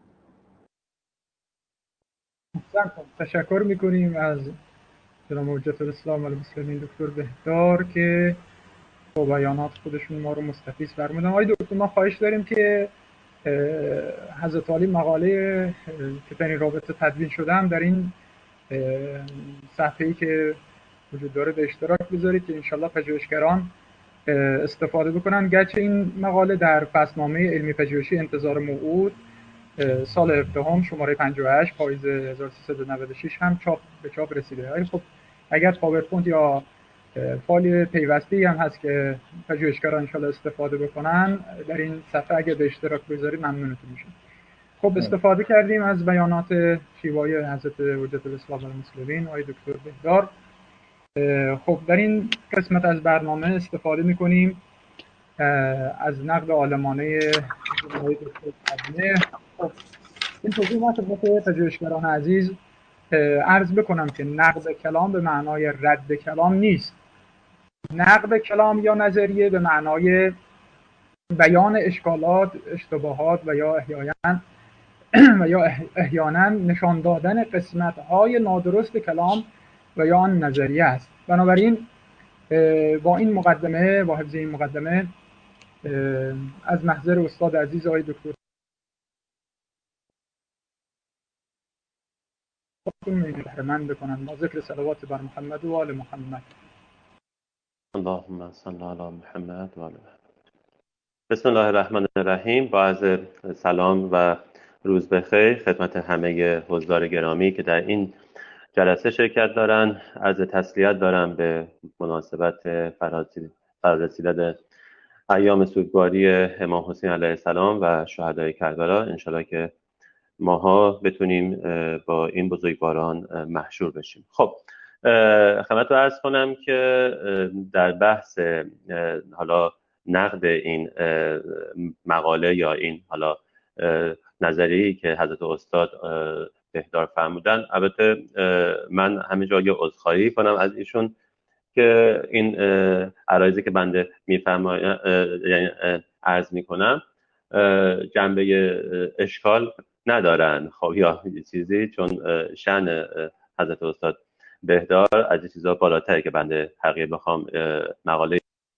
تشکر میکنیم از جناب حجت الاسلام و المسلمین دکتر بهدار که با بیانات خودشون ما رو مستفیض فرمودن. آقای دکتر، ما خواهش داریم که حضرت عالی مقاله که در این رابطه تدوین شده هم در این صفحه‌ای که وجود داره به اشتراک بذارید که انشالله پژوهشگران استفاده بکنن. گرچه این مقاله در فصلنامه علمی پژوهشی انتظار موعود سال هفدهم شماره پنجاه و هشت پاییز هزار و سیصد و نود و شش هم چاپ به چاپ رسیده. ولی خب اگر پاورپوینت یا فایل پیوسته هم هست که پژوهشگران ان شاءالله استفاده بکنن، در این صفحه اگه به اشتراک بذارید ممنونتون میشم. خب استفاده کردیم از بیانات شیوای حضرت حجت الاسلام و المسلمین آقای دکتر بهدار. خب در این قسمت از برنامه استفاده میکنیم از نقد عالمانه آقای دکتر ابنه. خب این توضیح ما خدمت پژوهشگران عزیز عرض بکنم که نقد کلام به معنای رد کلام نیست. نقد کلام یا نظریه به معنای بیان اشکالات، اشتباهات و یا احیانا و یا احیانا نشان دادن قسمت‌های نادرست کلام و یا آن نظریه است. بنابراین با این مقدمه، با حفظ این مقدمه از محضر استاد عزیز آقای دکتر من بکنم با ذکر صلوات بر محمد و آل محمد. اللهم صل علی محمد و آل محمد. بسم الله الرحمن الرحیم. با عرض سلام و روز بخیر خدمت همه حضار گرامی که در این جلسه شرکت دارن. عرض تسلیت دارم به مناسبت فرارسیدن ایام سوگواری امام حسین علیه السلام و شهدای کربلا. انشالله که ماها بتونیم با این بزرگواران محشور بشیم. خب خدمت رو عرض کنم که در بحث حالا نقد این مقاله یا این حالا نظریه‌ای که حضرت استاد بهدار فرمودن، البته من همینجا یه عذرخواهی کنم از ایشون که این عرایضی که بنده میفرمایم یعنی عرض میکنم جنبه اشکال ندارن خب یا چیزی، چون شأن حضرت استاد بهدار از این چیزا بالاتره که بنده حقیقی بخوام مقاله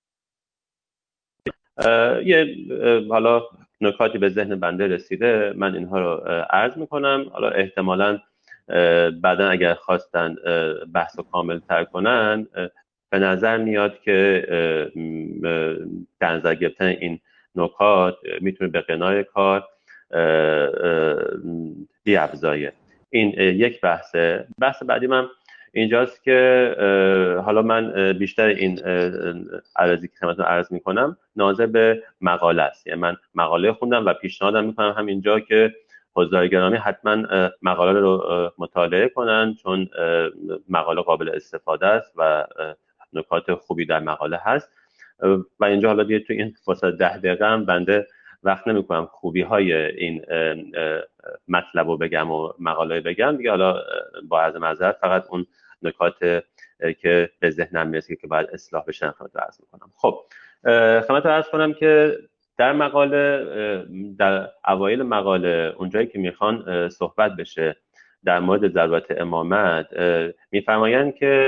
یه حالا نکاتی به ذهن بنده رسیده من اینها رو عرض میکنم. حالا احتمالاً بعدا اگر خواستن بحث رو کامل تر کنن به نظر میاد که در نظر گرفتن این نکات میتونه به غنای کار بی‌افزایه. این یک بحثه. بحث بعدی من اینجاست که حالا من بیشتر این عرضی که خدمتتون عرض میکنم ناظر به مقاله است. یعنی من مقاله خوندم و پیشنهادم میکنم همینجا که حضار گرامی حتما مقاله رو مطالعه کنن، چون مقاله قابل استفاده است و نکات خوبی در مقاله هست. و اینجا حالا دیگه تو این فرصت ده دقیقه هم بنده وقت نمی کنم خوبی های این مطلب رو بگم و مقاله بگم دیگه. حالا با عرض معذرت فقط اون نکات که به ذهنم میرسه که باید اصلاح بشه خدمتتون عرض میکنم. خب خدمتتون عرض کنم که در مقاله، در اوایل مقاله اونجایی که میخوان صحبت بشه در مورد ضرورت امامت، میفرمایند که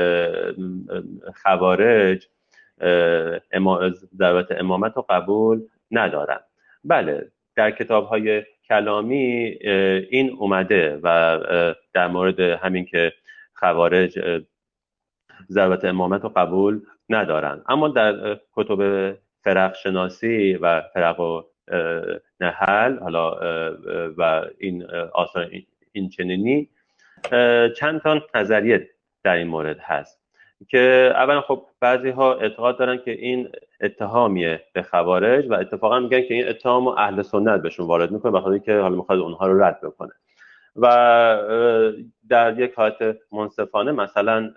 خوارج ضرورت امامت رو قبول ندارن. بله، در کتاب‌های کلامی این اومده و در مورد همین که خوارج ضرورت امامت رو قبول ندارن، اما در کتب فرق شناسی و فرق و نحل حالا و این آثار این چنینی چند تا نظریه در این مورد هست که اولا خب بعضی ها اعتقاد دارن که این اتهامیه به خوارج و اتفاقا میگن که این اتهام اهل سنت بهشون وارد میکنه بخاطر که حالا میخواد اونها رو رد بکنه و در یک حالت منصفانه مثلا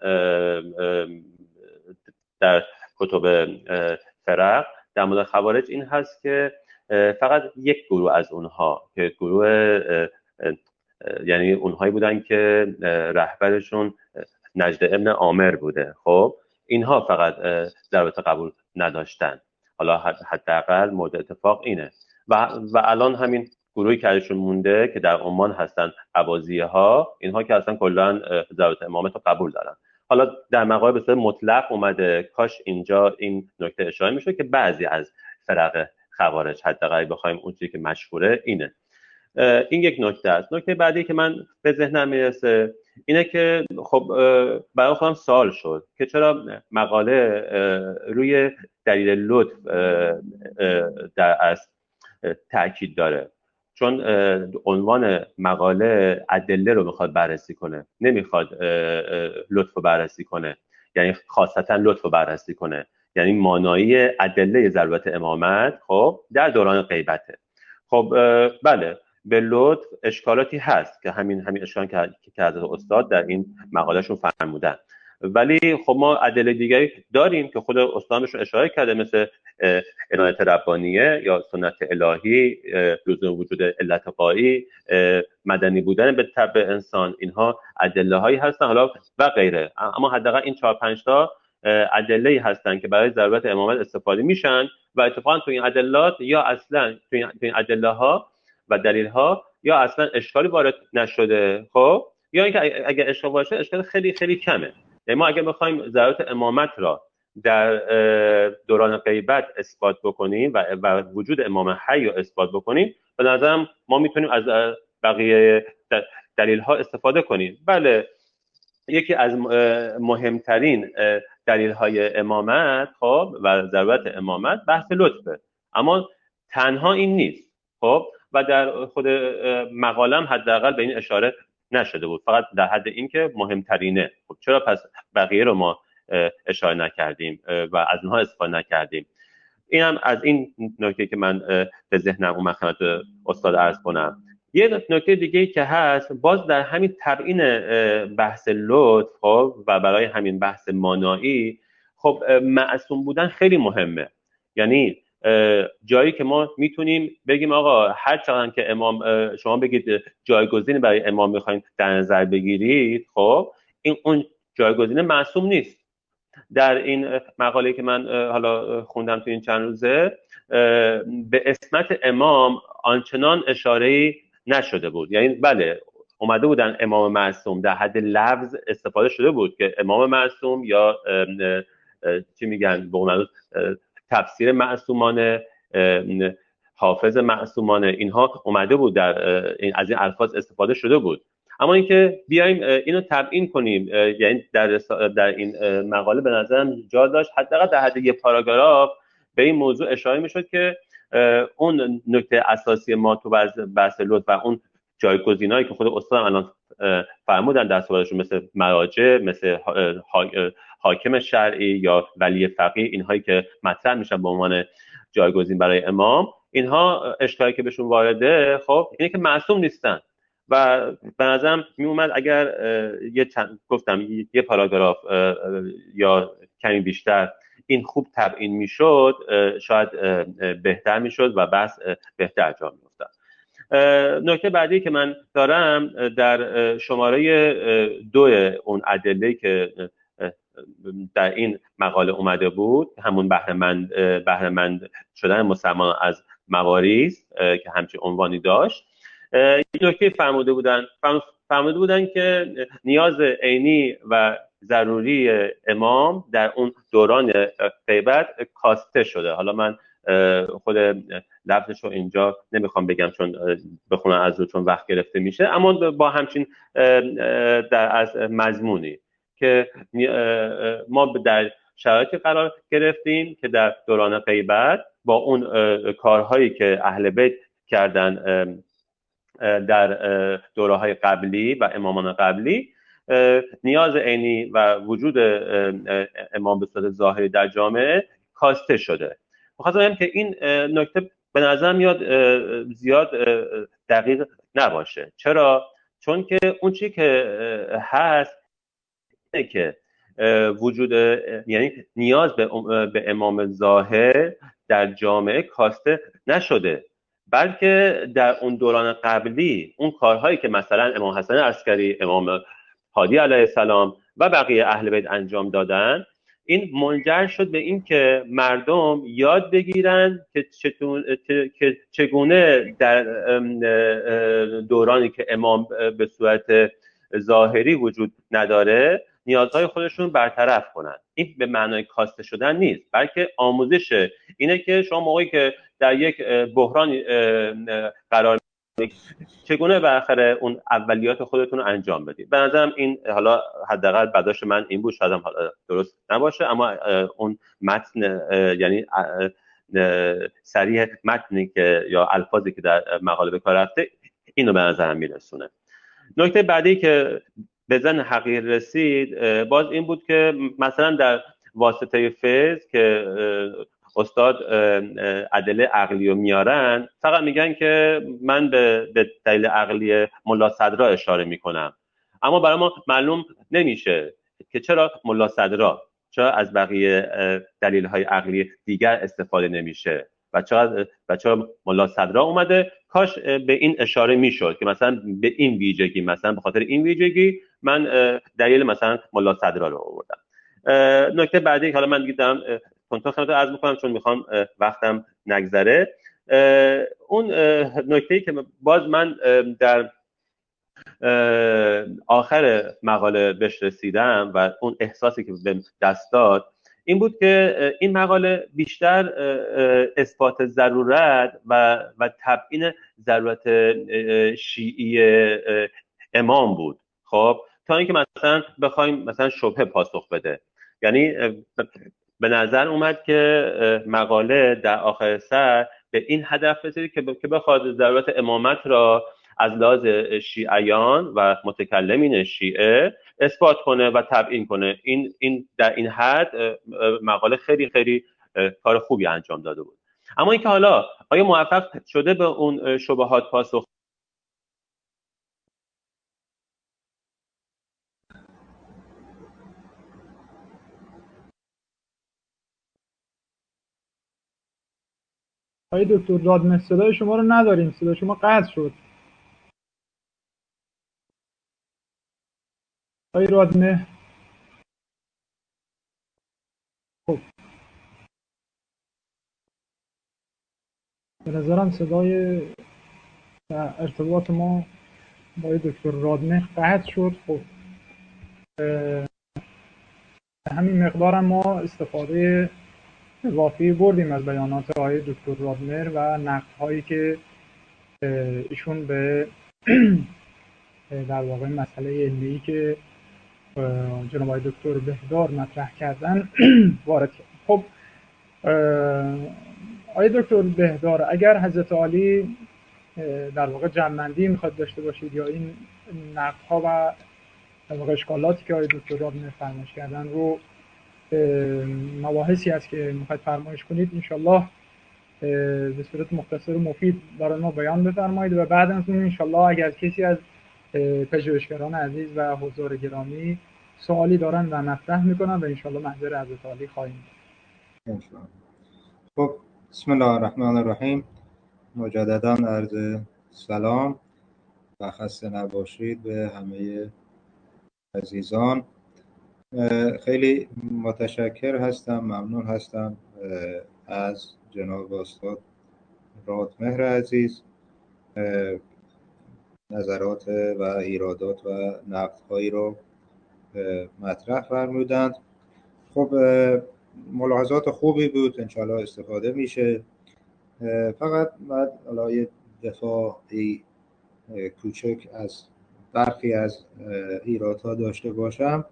در کتب فرق در مورد خوارج این هست که فقط یک گروه از اونها که گروه یعنی اونهایی بودن که رهبرشون نجد ابن عامر بوده، خب اینها فقط ضرورت قبول نداشتن. حالا حداقل مورد اتفاق اینه و و الان همین گروهی که ازشون مونده که در عمان هستن عباضیه ها، اینها که اصلا کلا ضرورت امامت رو قبول دارن. حالا در مقاله به صورت مطلق اومده، کاش اینجا این نکته اشاره میشه که بعضی از فرق خوارج حداقل بخوایم اون چیزی که مشهوره اینه. این یک نکته است. نکته بعدی که من به ذهنم میرسه اینه که خب برای خودم سوال شد که چرا مقاله روی دلیل لطف در اصل تاکید داره، چون عنوان مقاله ادله رو میخواد بررسی کنه، نمیخواد لطف رو بررسی کنه، یعنی خاصتا لطف رو بررسی کنه، یعنی مانایی ادله ضرورت امامت خب در دوران غیبته. خب بله، به لطف اشکالاتی هست که همین همین اشکال که حضرت استاد در این مقالهشون فرمودن، ولی خب ما ادله دیگری داریم که خود استادشون اشاره کرده، مثل عنایت ربانیه یا سنت الهی، لزوم وجود علت قایی، مدنی بودن به طبع انسان، اینها ادله هایی هستن حالا و غیره. اما حداقل این چهار پنج تا ادله‌ای هستن که برای ضرورت امامت استفاده میشن و اتفاقا تو این ادلات یا اصلا تو این ادله ها و دلیل ها یا اصلا اشکالی وارد نشده، خب یا اینکه اگه اشکال باشه اشکال خیلی خیلی کمه. یعنی ما اگه بخوایم ضرورت امامت را در دوران غیبت اثبات بکنیم و, و وجود امام حی رو اثبات بکنیم، به نظرم ما میتونیم از بقیه دلیل ها استفاده کنیم. بله، یکی از مهمترین دلیل های امامت خب و ضرورت امامت بحث لطفه، اما تنها این نیست. خب و در خود مقالم حداقل به این اشاره نشده بود، فقط در حد این که مهمترینه. خب چرا پس بقیه رو ما اشاره نکردیم و از اونها استفاده نکردیم؟ اینم از این نکته که من به ذهنم اومد خدمت استاد عرض کنم. یه نکته دیگه که هست، باز در همین تبیین بحث لطف خب و برای همین بحث مانایی، خب معصوم بودن خیلی مهمه. یعنی جایی که ما میتونیم بگیم آقا هر چقدر که امام شما بگید جایگزین برای امام میخواین در نظر بگیرید، خب این اون جایگزین معصوم نیست. در این مقاله که من حالا خوندم تو این چند روزه به اسمت امام آنچنان اشاره‌ای نشده بود. یعنی بله اومده بودن امام معصوم، در حد لفظ استفاده شده بود که امام معصوم یا چی میگن به اون تفسیر معصومانه، حافظ معصومانه، اینها اومده بود در از این الفاظ استفاده شده بود. اما اینکه بیایم اینو تبیین کنیم، یعنی در در این مقاله به نظرم جا داشت حداقل در حد یک پاراگراف به این موضوع اشاره میشد که اون نکته اساسی ما تو بحث لطف و اون جایگزینایی که خود استاد الان فرمودن در صحبتشون، مثل مراجع، مثل حاکم شرعی یا ولی فقیه، اینهایی که مطرح میشن به عنوان جایگزین برای امام، اینها اشکالی که بهشون وارده خب اینه که معصوم نیستن و به نظرم می اومد اگر یه چند گفتم یه پاراگراف یا کمی بیشتر این خوب تبیین میشد شاید بهتر میشد و بحث بهتر جا میافتاد. نکته بعدی که من دارم در شماره دو اون ادله که در این مقاله اومده بود، همون بهره‌مند بهره‌مند شدن مسلمان از مواریث که همچین عنوانی داشت، این نکته فرموده بودن فرموده بودن که نیاز عینی و ضروری امام در اون دوران غیبت کاسته شده. حالا من خود لفظش رو اینجا نمیخوام بگم چون بخونم از رو چون وقت گرفته میشه، اما با همچین در از مضمونی که ما در شرایطی قرار گرفتیم که در دوران غیبت با اون کارهایی که اهل بیت کردن در دوره‌های قبلی و امامان قبلی، نیاز عینی و وجود امام به صورت ظاهری در جامعه کاسته شده. می‌خواستم بگم که این نکته به نظر میاد زیاد دقیق نباشه. چرا؟ چون که اون چیزی که هست اینه که وجود یعنی نیاز به به امام ظاهر در جامعه کاسته نشده، بلکه در اون دوران قبلی اون کارهایی که مثلا امام حسن عسکری، امام هادی علیه السلام و بقیه اهل بیت انجام دادن، این منجر شد به این که مردم یاد بگیرن که که چگونه در دورانی که امام به صورت ظاهری وجود نداره نیازهای خودشون برطرف کنن. این به معنای کاسته شدن نیست، بلکه آموزش اینه که شما موقعی که در یک بحران قرار میگیرید چگونه بالاخره اون اولیات خودتون رو انجام بدید. به نظرم این حالا حداقل برداشت من این بود، شاید هم درست نباشه، اما اون متن یعنی صریح متنی که یا الفاظی که در مقاله به کار رفته اینو به نظرم میرسونه. نکته بعدی که به ذهن حقیر رسید باز این بود که مثلا در واسطه فیض که استاد ادله عقلی رو میارن، فقط میگن که من به دلیل عقلی ملا صدرا اشاره میکنم، اما برای ما معلوم نمیشه که چرا ملا صدرا، چرا از بقیه دلیل های عقلی دیگر استفاده نمیشه و چرا و چرا ملا صدرا اومده. کاش به این اشاره میشد که مثلا به این ویژگی، مثلا به خاطر این ویژگی من دلیل مثلا ملا صدرا رو آوردم. نکته بعدی حالا من دیدم کنترل خدمت عرض میکنم چون میخوام وقتم نگذره. اون نکته‌ای که باز من در آخر مقاله بهش رسیدم و اون احساسی که به دست داد این بود که این مقاله بیشتر اثبات ضرورت و و تبیین ضرورت شیعی امام بود، خب تا اینکه مثلا بخوایم مثلا شبهه پاسخ بده. یعنی به نظر اومد که مقاله در آخر سر به این هدف رسید که بخواد ضرورت امامت را از لحاظ شیعیان و متکلمین شیعه اثبات کنه و تبیین کنه. این این در این حد مقاله خیلی خیلی کار خوبی انجام داده بود. اما اینکه حالا آیا موفق شده به اون شبهات پاسخ آقای دکتر رادمه صدای شما رو نداریم، صدای شما قطع شد. آقای رادمه خب به نظرم صدای ارتباط ما با آقای دکتر رادمه قطع شد. خب همین مقدار هم ما استفاده وافی بردیم از بیانات آقای دکتر رادمر و نقدهایی که ایشون به در واقع مسئله علمی که جناب آقای دکتر بهدار مطرح کردن وارد کرد. خب آقای دکتر بهدار، اگر حضرت عالی در واقع جمع‌بندی میخواد داشته باشید یا این نقدها و در واقع اشکالاتی که آقای دکتر رادمر فرمایش کردن رو مباحثی هست که میخواید فرمایش کنید، انشالله به صورت مختصر و مفید برای ما بیان بفرمایید و بعد از اون انشالله اگر کسی از پژوهشگران عزیز و حضار گرامی سوالی دارن و مطرح میکنن و انشالله محضر حضرت عالی خواهیم بود. خب بسم الله الرحمن الرحیم. مجددا عرض سلام و خسته نباشید به همه عزیزان. خیلی متشکر هستم، ممنون هستم از جناب استاد رادمهر عزیز نظرات و ایرادات و نقدهایی رو مطرح فرمودند. خب ملاحظات خوبی بود، انشاءالله استفاده میشه. فقط من علایه دفاعی کوچک از برخی از ایرادها داشته باشم.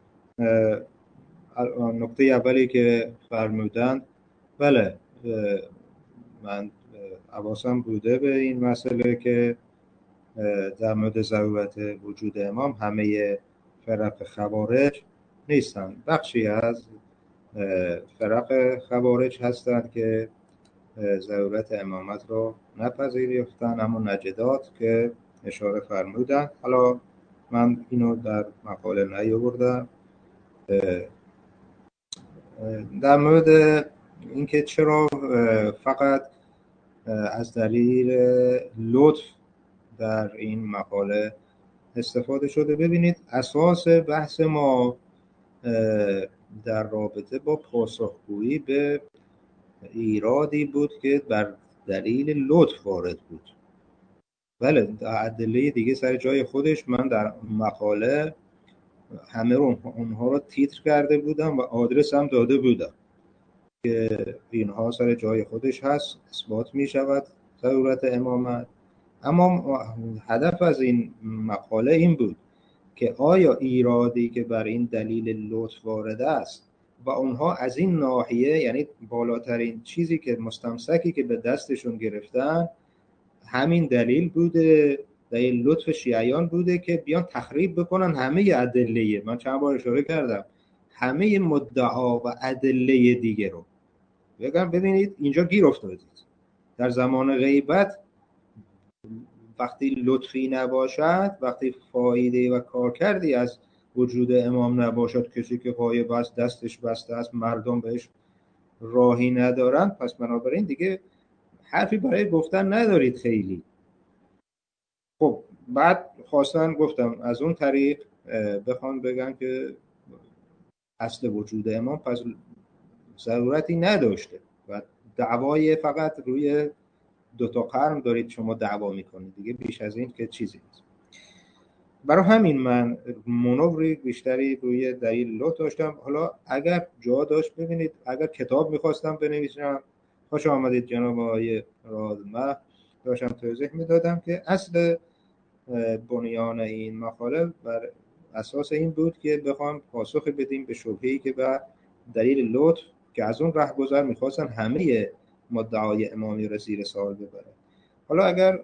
نکته اولی که فرمودند، بله من حواسم بوده به این مسئله که در مورد ضرورت وجود امام همه فرق خوارج نیستند، بخشی از فرق خوارج هستند که ضرورت امامت رو نپذیرفتن، اما نجدات که اشاره فرمودن. حالا من اینو در مقاله نیاوردم. در مورد اینکه چرا فقط از دلیل لطف در این مقاله استفاده شده، ببینید اساس بحث ما در رابطه با پاسخگویی به ایرادی بود که بر دلیل لطف وارد بود. بله ادله دیگه سر جای خودش، من در مقاله همه رو اونها رو تیتر کرده بودم و آدرس هم داده بودم که اینها سر جای خودش هست، اثبات می شود ضرورت امامت. اما هدف از این مقاله این بود که آیا ایرادی که بر این دلیل لطف وارد است و اونها از این ناحیه، یعنی بالاترین چیزی که مستمسکی که به دستشون گرفتن همین دلیل بوده، دلیل لطف شیعیان بوده که بیان تخریب بکنن همه ادله، من چند بار اشاره کردم، همه مدعا و ادله دیگه رو بگم ببینید اینجا گیر افتادید. در زمان غیبت وقتی لطفی نباشد، وقتی فایده و کارکردی از وجود امام نباشد، کسی که غایب است، دستش بسته است، مردم بهش راهی ندارن، پس بنابراین دیگه حرفی برای گفتن ندارید خیلی. خب بعد خواستن گفتم از اون طریق بخوام بگم که اصل وجود امام پس ضرورتی نداشته و دعوای فقط روی دو تا قرن دارید شما دعوا میکنید دیگه، بیش از این که چیزی نیست. برای همین من مونوری بیشتری روی دلیل لطف داشتم. حالا اگر جا داشت ببینید، اگر کتاب میخواستم بنویسم، خوش آمدید جناب آقای رادمهر، داشتم توضیح میدادم که اصل بنیان این مقاله بر اساس این بود که بخوام پاسخ بدیم به شبهه‌ای که به دلیل لطف که از اون رهگذر میخواستن همه مدعای امامی رو زیر سوال ببرن. حالا اگر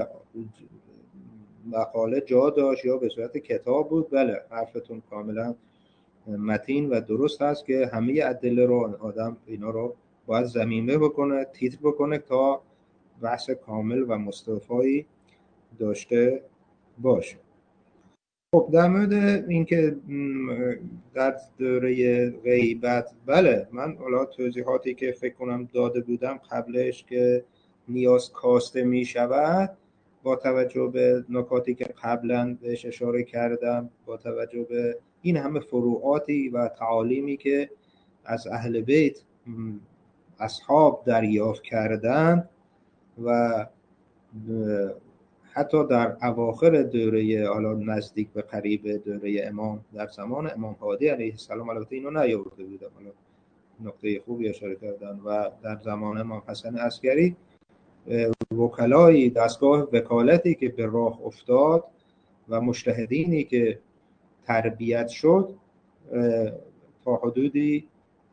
مقاله جا داشت یا به صورت کتاب بود، بله حرفتون کاملا متین و درست هست که همه ادله رو آدم اینا رو باید ضمیمه بکنه، تیتر بکنه تا بحث کامل و مستوفایی داشته باشه. خب در مورد اینکه در دوره غیبت، بله من حالا توضیحاتی که فکر کنم داده بودم قبلش که نیاز کاسته می شود، با توجه به نکاتی که قبلا بهش اشاره کردم، با توجه به این همه فروعاتی و تعالیمی که از اهل بیت اصحاب دریافت کردن و حتی در اواخر دوره حالا نزدیک به قریب دوره امام، در زمان امام هادی علیه السلام، البته اینو نیاورده بودم، حالا نکته خوبی اشاره کردن، و در زمان امام حسن عسکری وکلای دستگاه وکالتی که به راه افتاد و مجتهدینی که تربیت شد تا حدودی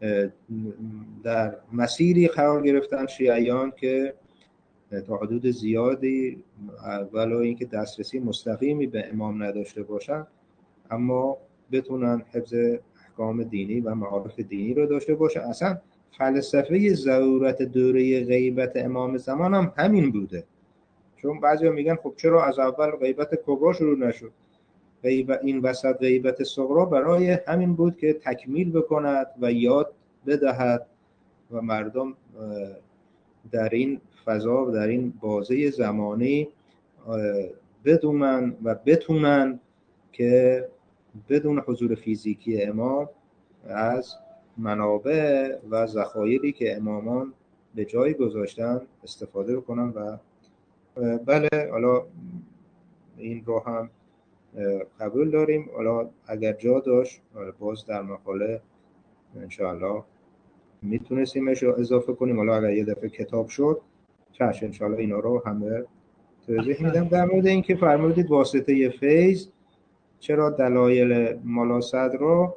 در مسیری قرار گرفتن شیعیان که تا حدود زیادی ولو اینکه دسترسی مستقیمی به امام نداشته باشن اما بتونن حفظ احکام دینی و معارف دینی رو داشته باشن. اصلا فلسفه ضرورت دوره غیبت امام زمان هم همین بوده. چون بعضیا میگن خب چرا از اول غیبت کبرا شروع نشد؟ غیبت این وسط غیبت صغرا برای همین بود که تکمیل بکند و یاد بدهد و مردم در این فضا و در این بازه زمانی بدونن و بتونن که بدون حضور فیزیکی امام از منابع و ذخایری که امامان به جای گذاشتن استفاده بکنن. و بله حالا این رو هم قبول داریم. حالا اگر جا داشت باز در مقاله انشاءالله میتونستیمش رو اضافه کنیم. حالا اگر یه دفعه کتاب شد چشم انشاءالله اینا رو همه توضیح میدم. در مورد این که فرمودید واسطه فیض چرا دلایل ملاصد رو،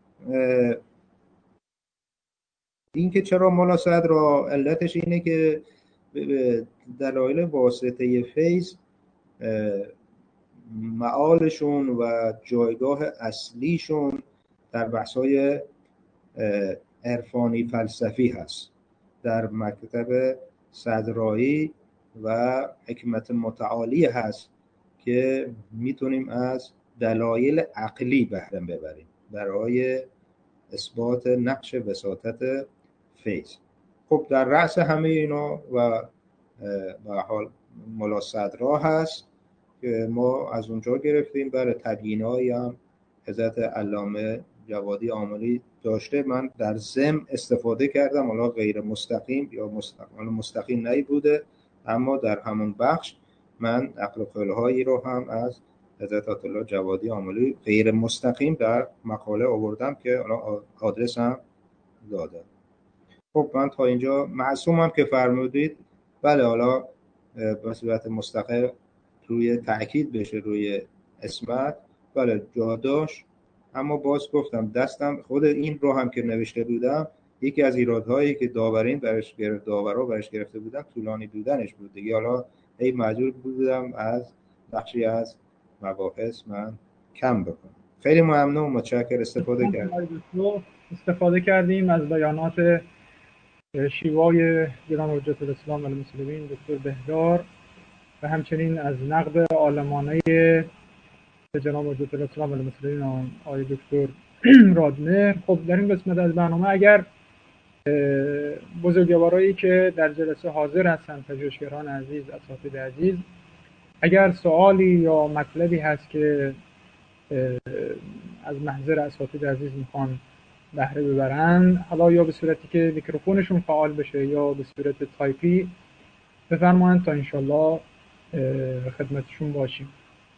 این که چرا ملاصد رو علتش اینه که دلایل واسطه فیض معالشون و جایگاه اصلیشون در بحث‌های عرفانی فلسفی هست. در مکتب صدرایی و حکمت متعالی هست که میتونیم از دلایل عقلی بهره ببریم برای اثبات نقش وساطت فیض. خب در رأس همه اینا و به حال ملا صدرا هست که ما از اونجا گرفتیم. برای تبیینایی هم حضرت علامه جوادی آملی داشته. من در ضمن استفاده کردم، حالا غیر مستقیم یا مستقیم, مستقیم نهی بوده، اما در همون بخش من نقل قول‌هایی رو هم از حضرت آیت الله جوادی آملی غیر مستقیم در مقاله آوردم که حالا آدرس هم دادم. خب من تا اینجا معصومم که فرمودید بله حالا به صورت مستقل روی تأکید بشه روی اسمت بله جا داشت، اما باز گفتم دستم خود این رو هم که نوشته بودم یکی از ایرادهایی که داورین برش گرفت داورا برش گرفته بودن طولانی بودنش بود دیگه. حالا ای مجبور بودم از بخشی از مباحث من کم بکنم. خیلی ممنون، متشکرم. استفاده کردیم استفاده کردیم از بیانات شیوای جناب حجت الاسلام المسلمین دکتر بهدار و همچنین از نقد عالمانه جناب حجت الاسلام المسلمین آقای دکتر رادمهر. خب در این قسمت از برنامه اگر بزرگوارایی که در جلسه حاضر هستند، پژوهشگران عزیز، اساتید عزیز، اگر سوالی یا مطلبی هست که از محضر اساتید عزیز میخوان بهره ببرن، حالا یا به صورتی که میکروفونشون فعال بشه یا به صورت تایپی، بفرمایید تا انشالله خدمتشون باشیم.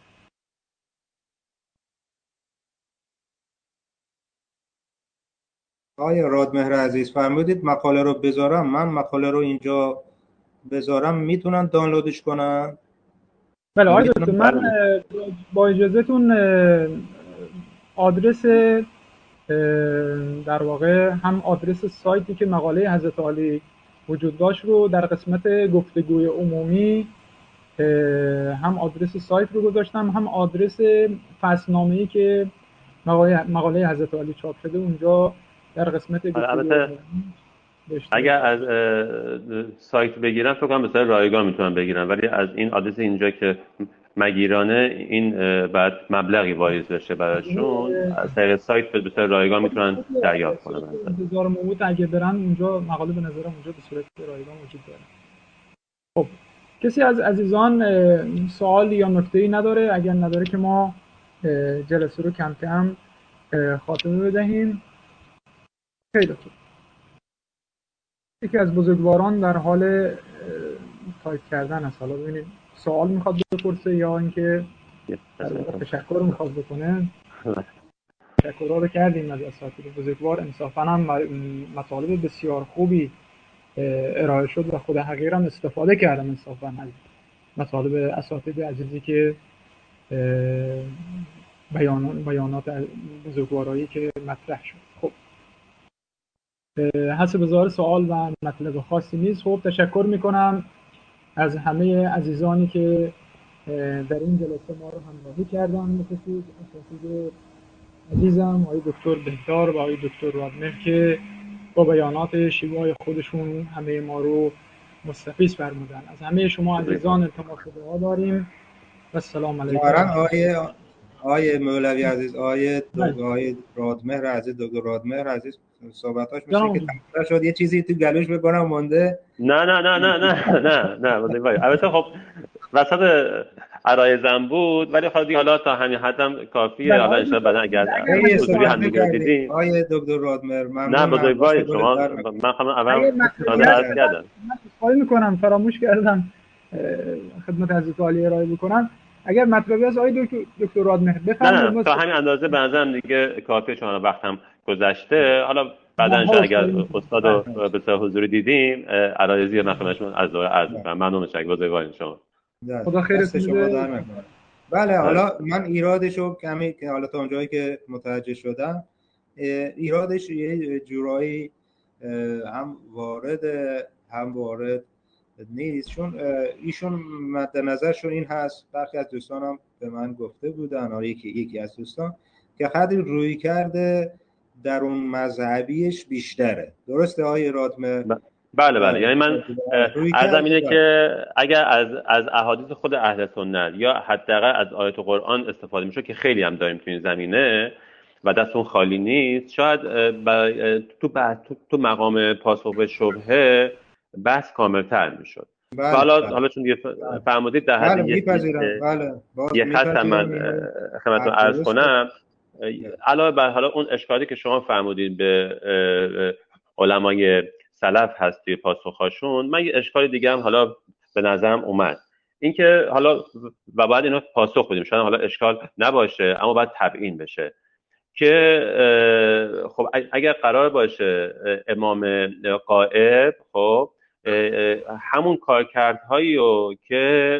آیا رادمهر عزیز فرمودید مقاله رو بذارم؟ من مقاله رو اینجا بذارم میتونن دانلودش کنن؟ بله آقای دکتر، من با اجازهتون آدرس در واقع هم آدرس سایتی که مقاله حضرت عالی وجود داشت رو در قسمت گفتگوی عمومی هم آدرس سایت رو گذاشتم، هم آدرس فصلنامه‌ای که مقاله مقاله حضرت عالی چاپ شده اونجا در قسمت گفتگوی اگر از سایت بگیرن فکر کنم به صورت رایگان میتونن بگیرن، ولی از این آدرس اینجا که مگیرانه این بعد مبلغی واریز بشه براشون، از طریق سایت به صورت رایگان میتونن دریافت کنن. انتظار موت اگه برن اونجا مقاله به نظرم اونجا به صورت رایگان وجود داره. خب کسی از عزیزان سوالی یا نکته‌ای نداره؟ اگر نداره که ما جلسه رو کم کم خاتمه بدهیم. خیلی خوب. یکی از بزرگواران در حال تایپ کردن است. حالا ببینید سوال میخواد بپرسه یا اینکه تشکر میخواد بکنه. تشکرها رو کردیم از اساتید بزرگوار، انصافا هم مطالب بسیار خوبی ارائه شد و خود حقیر هم استفاده کردم انصافا از مطالب اساتید عزیزی که بیانات بیانات بزرگوارایی که مطرح شد. خب حسب ظاهر سوال و مطلب خاصی نیست. خب تشکر میکنم از همه عزیزانی که در این جلسه ما رو همراهی کردن، بخصوص اساتید عزیزم آقای دکتر بهدار و آقای دکتر رادمهر که با بیانات شیوای خودشون همه ما رو مستفیض فرمودن. از همه شما عزیزان التماس دعا داریم و السلام علیکم. ظاهرا آیه آیه مولوی عزیز، آیه دو آیه رادمهر عزیز، دکتر رادمهر عزیز صحبتاش مثل که تمام شد، یه چیزی تو گلوش بکنم مونده. نه نه نه نه نه نه نه بزرگواری. البته خب وسط عرایزم بود، ولی خب حالا تا همین حدم کافیه. حالا ان شاء الله بعدا اگر حضوری هم دیگه دیدیم. آیه دکتر رادمهر ممنونم. نه بزرگواری شما، من خواهم اول عرض کردم. من خواهی میکنم فراموش کردم خدمت حضرت عالی ارائه بکنم. اگر مطلبی از آقای دکتر دکتر رادمهر بفرمایید. نه تا همین اندازه به نظرم دیگه کافیه، چون وقتم گذشته. حالا بعدا ان اگر استاد رو به صورت حضوری دیدیم عرایزی مخدومشون از دوره عرض می‌کنم. ممنون میشم بزرگواری شما. خدا خیرتون شما در نکنه. بله حالا من ایرادشو کمی که حالا تا اونجایی که متوجه شدم، ایرادش یه جورایی هم وارد هم وارد نیست، چون ایشون مد نظرشون این هست، برخی از دوستانم به من گفته بودن، آره یکی یکی از دوستان، که قدری روی کرده در اون مذهبیش بیشتره. درسته آقای رادمهر؟ بله بله، یعنی من عرضم اینه که اگر از از احادیث خود اهل سنت یا حداقل از آیات قرآن استفاده میشه که خیلی هم داریم تو این زمینه و دستون خالی نیست، شاید تو تو تو مقام پاسخ به شبهه بحث کاملتر میشد. بله حالا بله. حالا چون فرمودید در حد بله میپذیرم. بله یه خط من خدمتتون عرض کنم. علاوه بر حالا اون اشکالی که شما فرمودید به علمای سلف هست توی پاسخاشون، من یه اشکال دیگه هم حالا به نظرم اومد، اینکه حالا و بعد اینو پاسخ بدیم، شاید حالا اشکال نباشه اما باید تبیین بشه که خب اگر قرار باشه امام غائب خب همون کارکردهایی رو که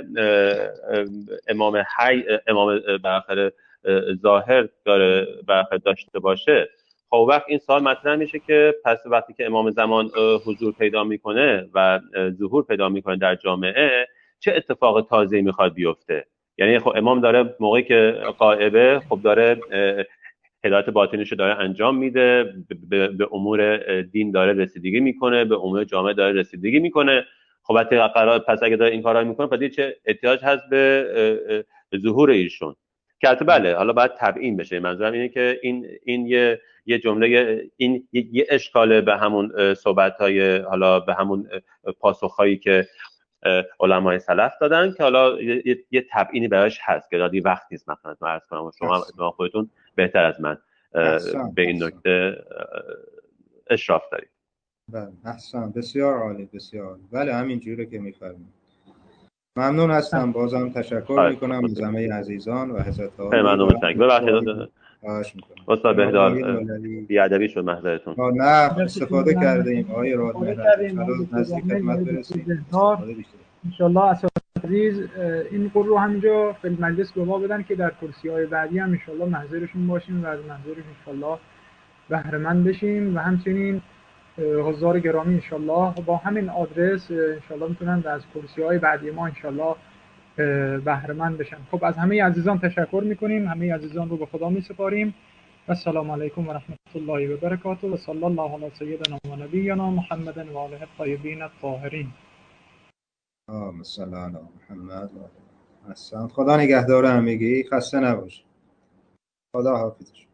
امام حی امام بالاخره ظاهر داره بالاخره داشته باشه، خب وقت این سوال مطرح میشه که پس وقتی که امام زمان حضور پیدا میکنه و ظهور پیدا میکنه در جامعه، چه اتفاق تازه‌ای میخواد بیفته؟ یعنی خب امام داره موقعی که غائبه خب داره هدایت باطنیشو داره انجام میده، به, به امور دین داره رسیدگی میکنه، به امور جامعه داره رسیدگی میکنه. خب وقتی قرار پس اگه داره این کارا میکنه، پس چه احتیاج هست به ظهور ایشون؟ که البته بله حالا باید تبیین بشه. منظورم اینه که این این یه یه جمله این یه, یه اشکاله به همون صحبت‌های حالا به همون پاسخ‌هایی که علمای سلف دادن که حالا یه, یه تبیینی براش هست که دادی وقت نیست مثلا من عرض کنم. شما ما خودتون بهتر از من به این نکته اشراف دارید. بله احسن، بسیار عالی بسیار عالی. بله همین جوره که می‌فرمایید. ممنون هستم، بازم تشکر میکنم از همه عزیزان و حضرت عالی. ممنون میشم. ببخشید استاد بهداد بی‌ادبی شد محضرتون. نه استفاده کردیم آقای رادمهر، نزدیک خدمت برسیم. ان شاء الله اساتید این قول رو همینجا فی المجلس به ما بدن که در کرسی‌های بعدی هم ان شاء الله محضرشون باشیم و از محضرشون ان شاء الله بهره مند بشیم و همچنین حضار گرامی ان شاء الله با همین آدرس ان شاء الله میتونن از کرسی‌های بعدی ما ان شاء الله بهره مند بشن. خب از همه عزیزان تشکر میکنیم، همه عزیزان رو به خدا میسپاریم و السلام علیکم و رحمت الله و برکاته و صلی الله علی سیدنا و نبینا محمد و آله الطیبین الطاهرین. آمین صلی علی محمد. احسنت. خدا نگهدار همگی، خسته نباش. خدا حافظ.